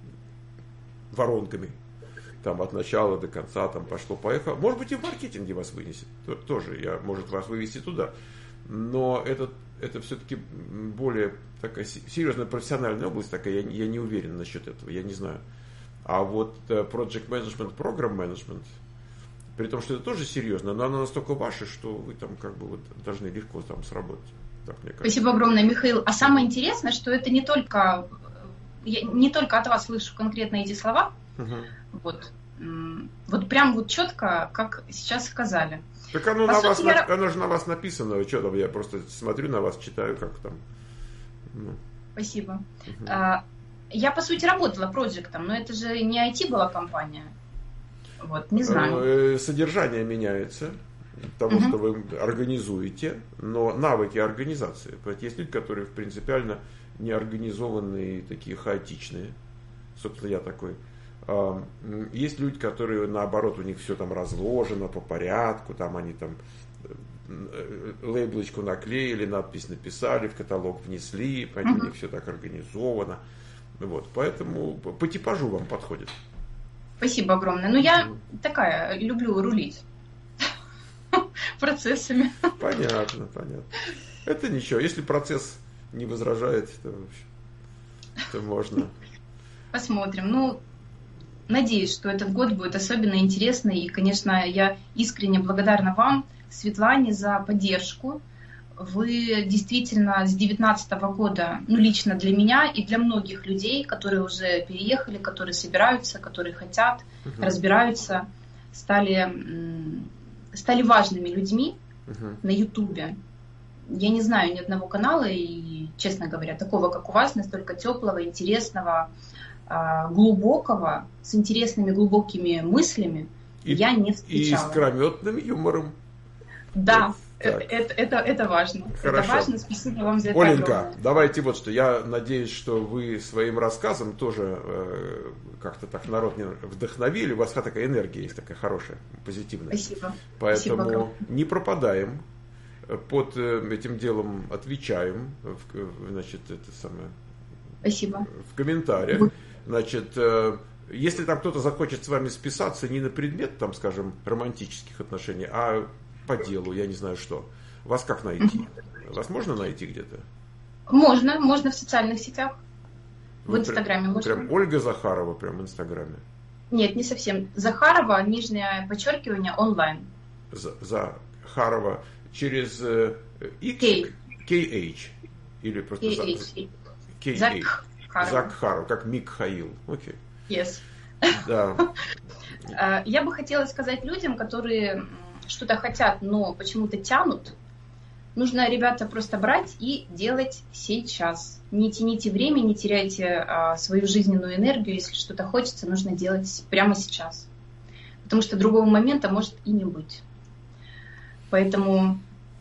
воронками. Там от начала до конца там пошло-поехало. Может быть, и в маркетинге вас вынесет. Тоже я, может вас вывести туда. Но это, это все-таки более такая серьезная профессиональная область. Такая, я, я не уверен насчет этого, я не знаю. А вот project management, program management, при том, что это тоже серьезно, но оно настолько ваше, что вы там как бы вот должны легко там сработать. Так, мне кажется. Спасибо огромное, Михаил. А самое интересное, что это не только, я не только от вас слышу конкретно эти слова, uh-huh. вот, вот прям вот четко, как сейчас сказали. Так оно, на вас, я... оно же на вас написано, что там, я просто смотрю на вас, читаю, как там. Ну. Спасибо. Uh-huh. А, я, по сути, работала проектом, но это же не ай ти была компания. Вот, не знаю. Содержание меняется, того, uh-huh. что вы организуете, но навыки организации. Есть люди, которые принципиально неорганизованные, такие хаотичные. Собственно, я такой. Есть люди, которые, наоборот, у них все там разложено по порядку, там они там лейблочку наклеили, надпись написали, в каталог внесли, поэтому uh-huh. у них все так организовано. Вот, поэтому по типажу вам подходит. Спасибо огромное. Ну, я uh-huh. такая, люблю рулить процессами. Понятно, понятно. Это ничего, если процесс не возражает, то, то можно. Посмотрим. Ну, надеюсь, что этот год будет особенно интересный. И, конечно, я искренне благодарна вам, Светлане, за поддержку. Вы действительно с две тысячи девятнадцатого года, ну, лично для меня и для многих людей, которые уже переехали, которые собираются, которые хотят, uh-huh. разбираются, стали м- стали важными людьми угу. на Ютубе. Я не знаю ни одного канала, и, честно говоря, такого, как у вас, настолько теплого, интересного, глубокого, с интересными глубокими мыслями, и, я не встречала. И искрометным юмором. Да, это, это, это, это важно. Хорошо. Это важно, спасибо вам за это. Оленька, огромное. давайте вот что. Я надеюсь, что вы своим рассказом тоже э, как-то так народ не вдохновили. У вас такая энергия есть, такая хорошая, позитивная. Спасибо. Поэтому Спасибо. не пропадаем. Под этим делом отвечаем, значит, это самое, Спасибо. в комментариях. Значит, если там кто-то захочет с вами списаться не на предмет, там, скажем, романтических отношений, а по делу, я не знаю что, вас как найти? Вас можно найти где-то? Можно, можно в социальных сетях. Вы в Инстаграме можно. Прям Ольга Захарова, прям в Инстаграме. Нет, не совсем. Захарова, нижнее подчеркивание, онлайн. Захарова через X, K. кей эйч. Или просто кей эйч. кей эйч. Захарова. Захарова, как Михаил. Окей. Yes. Да. Я бы хотела сказать людям, которые что-то хотят, но почему-то тянут, нужно, ребята, просто брать и делать сейчас. Не тяните время, не теряйте а, свою жизненную энергию. Если что-то хочется, нужно делать прямо сейчас. Потому что другого момента может и не быть. Поэтому...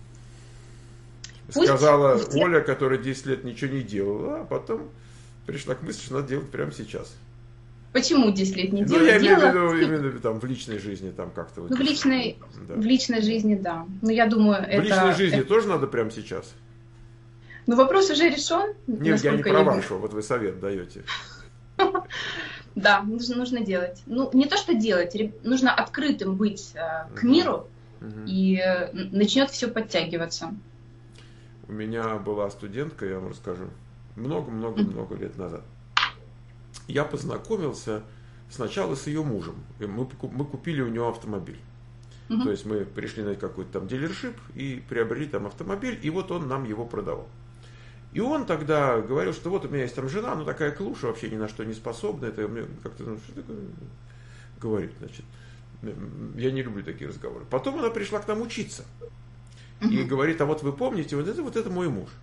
Сказала пусть... Оля, которая десять лет ничего не делала, а потом пришла к мысли, что надо делать прямо сейчас. Почему десять лет не ну, делала? Ну, я имею в Делала... виду именно там, в личной жизни там как-то. Вот, ну, в личной, да. в личной жизни, да. Но я думаю, в это... В личной жизни это... тоже надо прямо сейчас? Ну, вопрос уже решен. Нет, я не про вашу, вот вы совет даете. Да, нужно, нужно делать. Ну, не то, что делать, нужно открытым быть э, к миру, uh-huh. и э, начнет все подтягиваться. У меня была студентка, я вам расскажу, много-много-много uh-huh. лет назад. Я познакомился сначала с ее мужем. И мы, мы купили у него автомобиль. Uh-huh. То есть мы пришли на какой-то там дилершип и приобрели там автомобиль, и вот он нам его продавал. И он тогда говорил, что вот у меня есть там жена, ну такая клуша, вообще ни на что не способна. Это мне как-то, ну что такое говорит, значит. Я не люблю такие разговоры. Потом она пришла к нам учиться. Uh-huh. И говорит, а вот вы помните, вот это, вот это мой муж.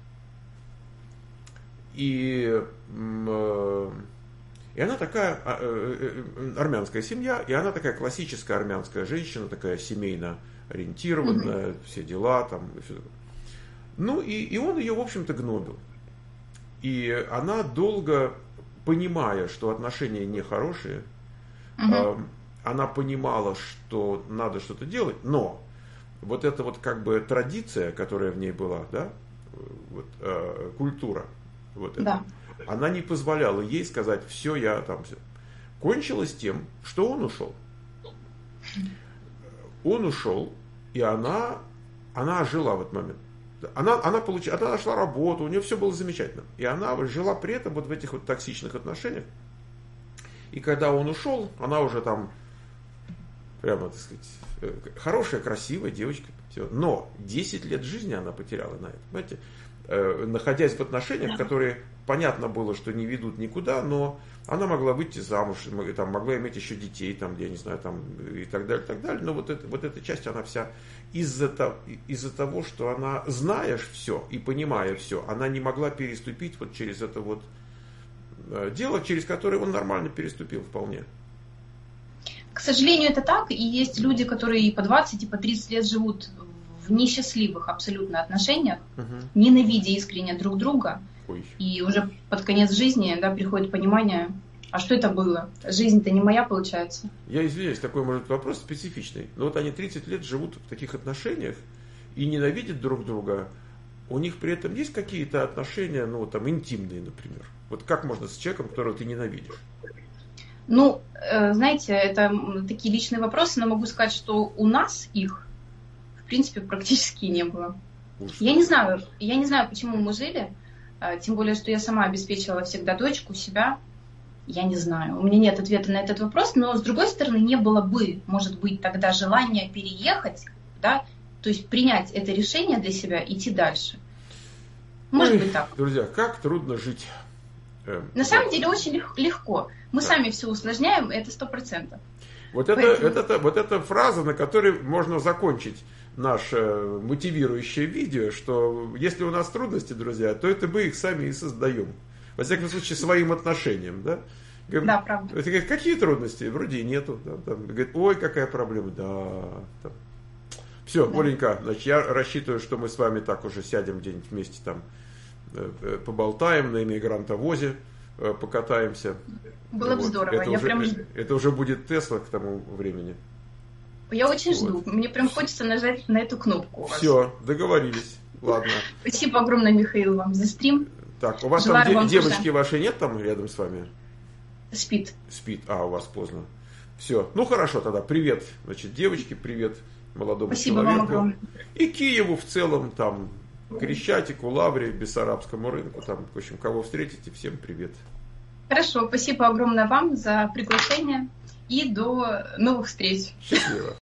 И, и она такая, армянская семья, и она такая классическая армянская женщина, такая семейно ориентированная, uh-huh. все дела там, и все такое. Ну, и, и он ее, в общем-то, гнобил. И она долго, понимая, что отношения нехорошие, uh-huh. э, она понимала, что надо что-то делать, но вот эта вот как бы традиция, которая в ней была, да, вот, э, культура, вот эта, да. она не позволяла ей сказать, все, я там все. Кончилось тем, что он ушел. Он ушел, и она, она жила в этот момент. Она, она, получ... она нашла работу, у нее все было замечательно. И она жила при этом вот в этих вот токсичных отношениях. И когда он ушел, она уже там, прямо, так сказать, хорошая, красивая девочка. Все. Но десять лет жизни она потеряла на это. Понимаете? Э, находясь в отношениях, которые, понятно было, что не ведут никуда, но она могла выйти замуж, там, могла иметь еще детей, там, я не знаю, там, и так далее, и так далее. Но вот, это, вот эта часть, она вся из-за того, из-за того, что она, знаешь все и понимая все, она не могла переступить вот через это вот дело, через которое он нормально переступил вполне. К сожалению, это так. И есть люди, которые и по двадцать, и по тридцать лет живут в несчастливых абсолютно отношениях, угу. ненавидя искренне друг друга. Ой. И уже под конец жизни, да, приходит понимание, а что это было? Жизнь-то не моя, получается. Я извиняюсь, такой, может, вопрос специфичный. Но вот они тридцать лет живут в таких отношениях и ненавидят друг друга. У них при этом есть какие-то отношения, ну, там, интимные, например. Вот как можно с человеком, которого ты ненавидишь? Ну, знаете, это такие личные вопросы, но могу сказать, что у нас их, в принципе, практически не было. Ужас. Я не знаю, я не знаю, почему мы жили, тем более, что я сама обеспечивала всегда дочку, себя. Я не знаю, у меня нет ответа на этот вопрос, но с другой стороны, не было бы, может быть, тогда желания переехать, да, то есть принять это решение для себя, идти дальше. Может Ой, быть так. Друзья, как трудно жить. На самом деле очень легко. Мы да. сами все усложняем, это сто процентов. Вот это, это, вот эта фраза, на которой можно закончить наше мотивирующее видео, что если у нас трудности, друзья, то это мы их сами и создаем. Во всяком случае, своим отношением, да? Говорим, да, правда. Это, говорит, какие трудности? Вроде и нету. Да, там, говорит, ой, какая проблема. Да. Там. Все, да. Оленька, значит, я рассчитываю, что мы с вами так уже сядем где-нибудь вместе там, поболтаем на иммигрантовозе, покатаемся. Было бы вот. Здорово. Это, я уже, прям... это уже будет Тесла к тому времени. Я очень вот. жду. Мне прям хочется нажать на эту кнопку. Все, договорились. Ладно. Спасибо огромное, Михаил, вам за стрим. Так, у вас Желаю там де- девочки тоже. вашей нет там рядом с вами? Спит. Спит. А, у вас поздно. Все. Ну хорошо тогда. Привет, значит, девочки, привет молодому Спасибо человеку. Вам огромное. И Киеву в целом, там, Крещатику, Лавре, Бессарабскому рынку, там, в общем, кого встретите, всем привет. Хорошо, спасибо огромное вам за приглашение и до новых встреч. Счастливо.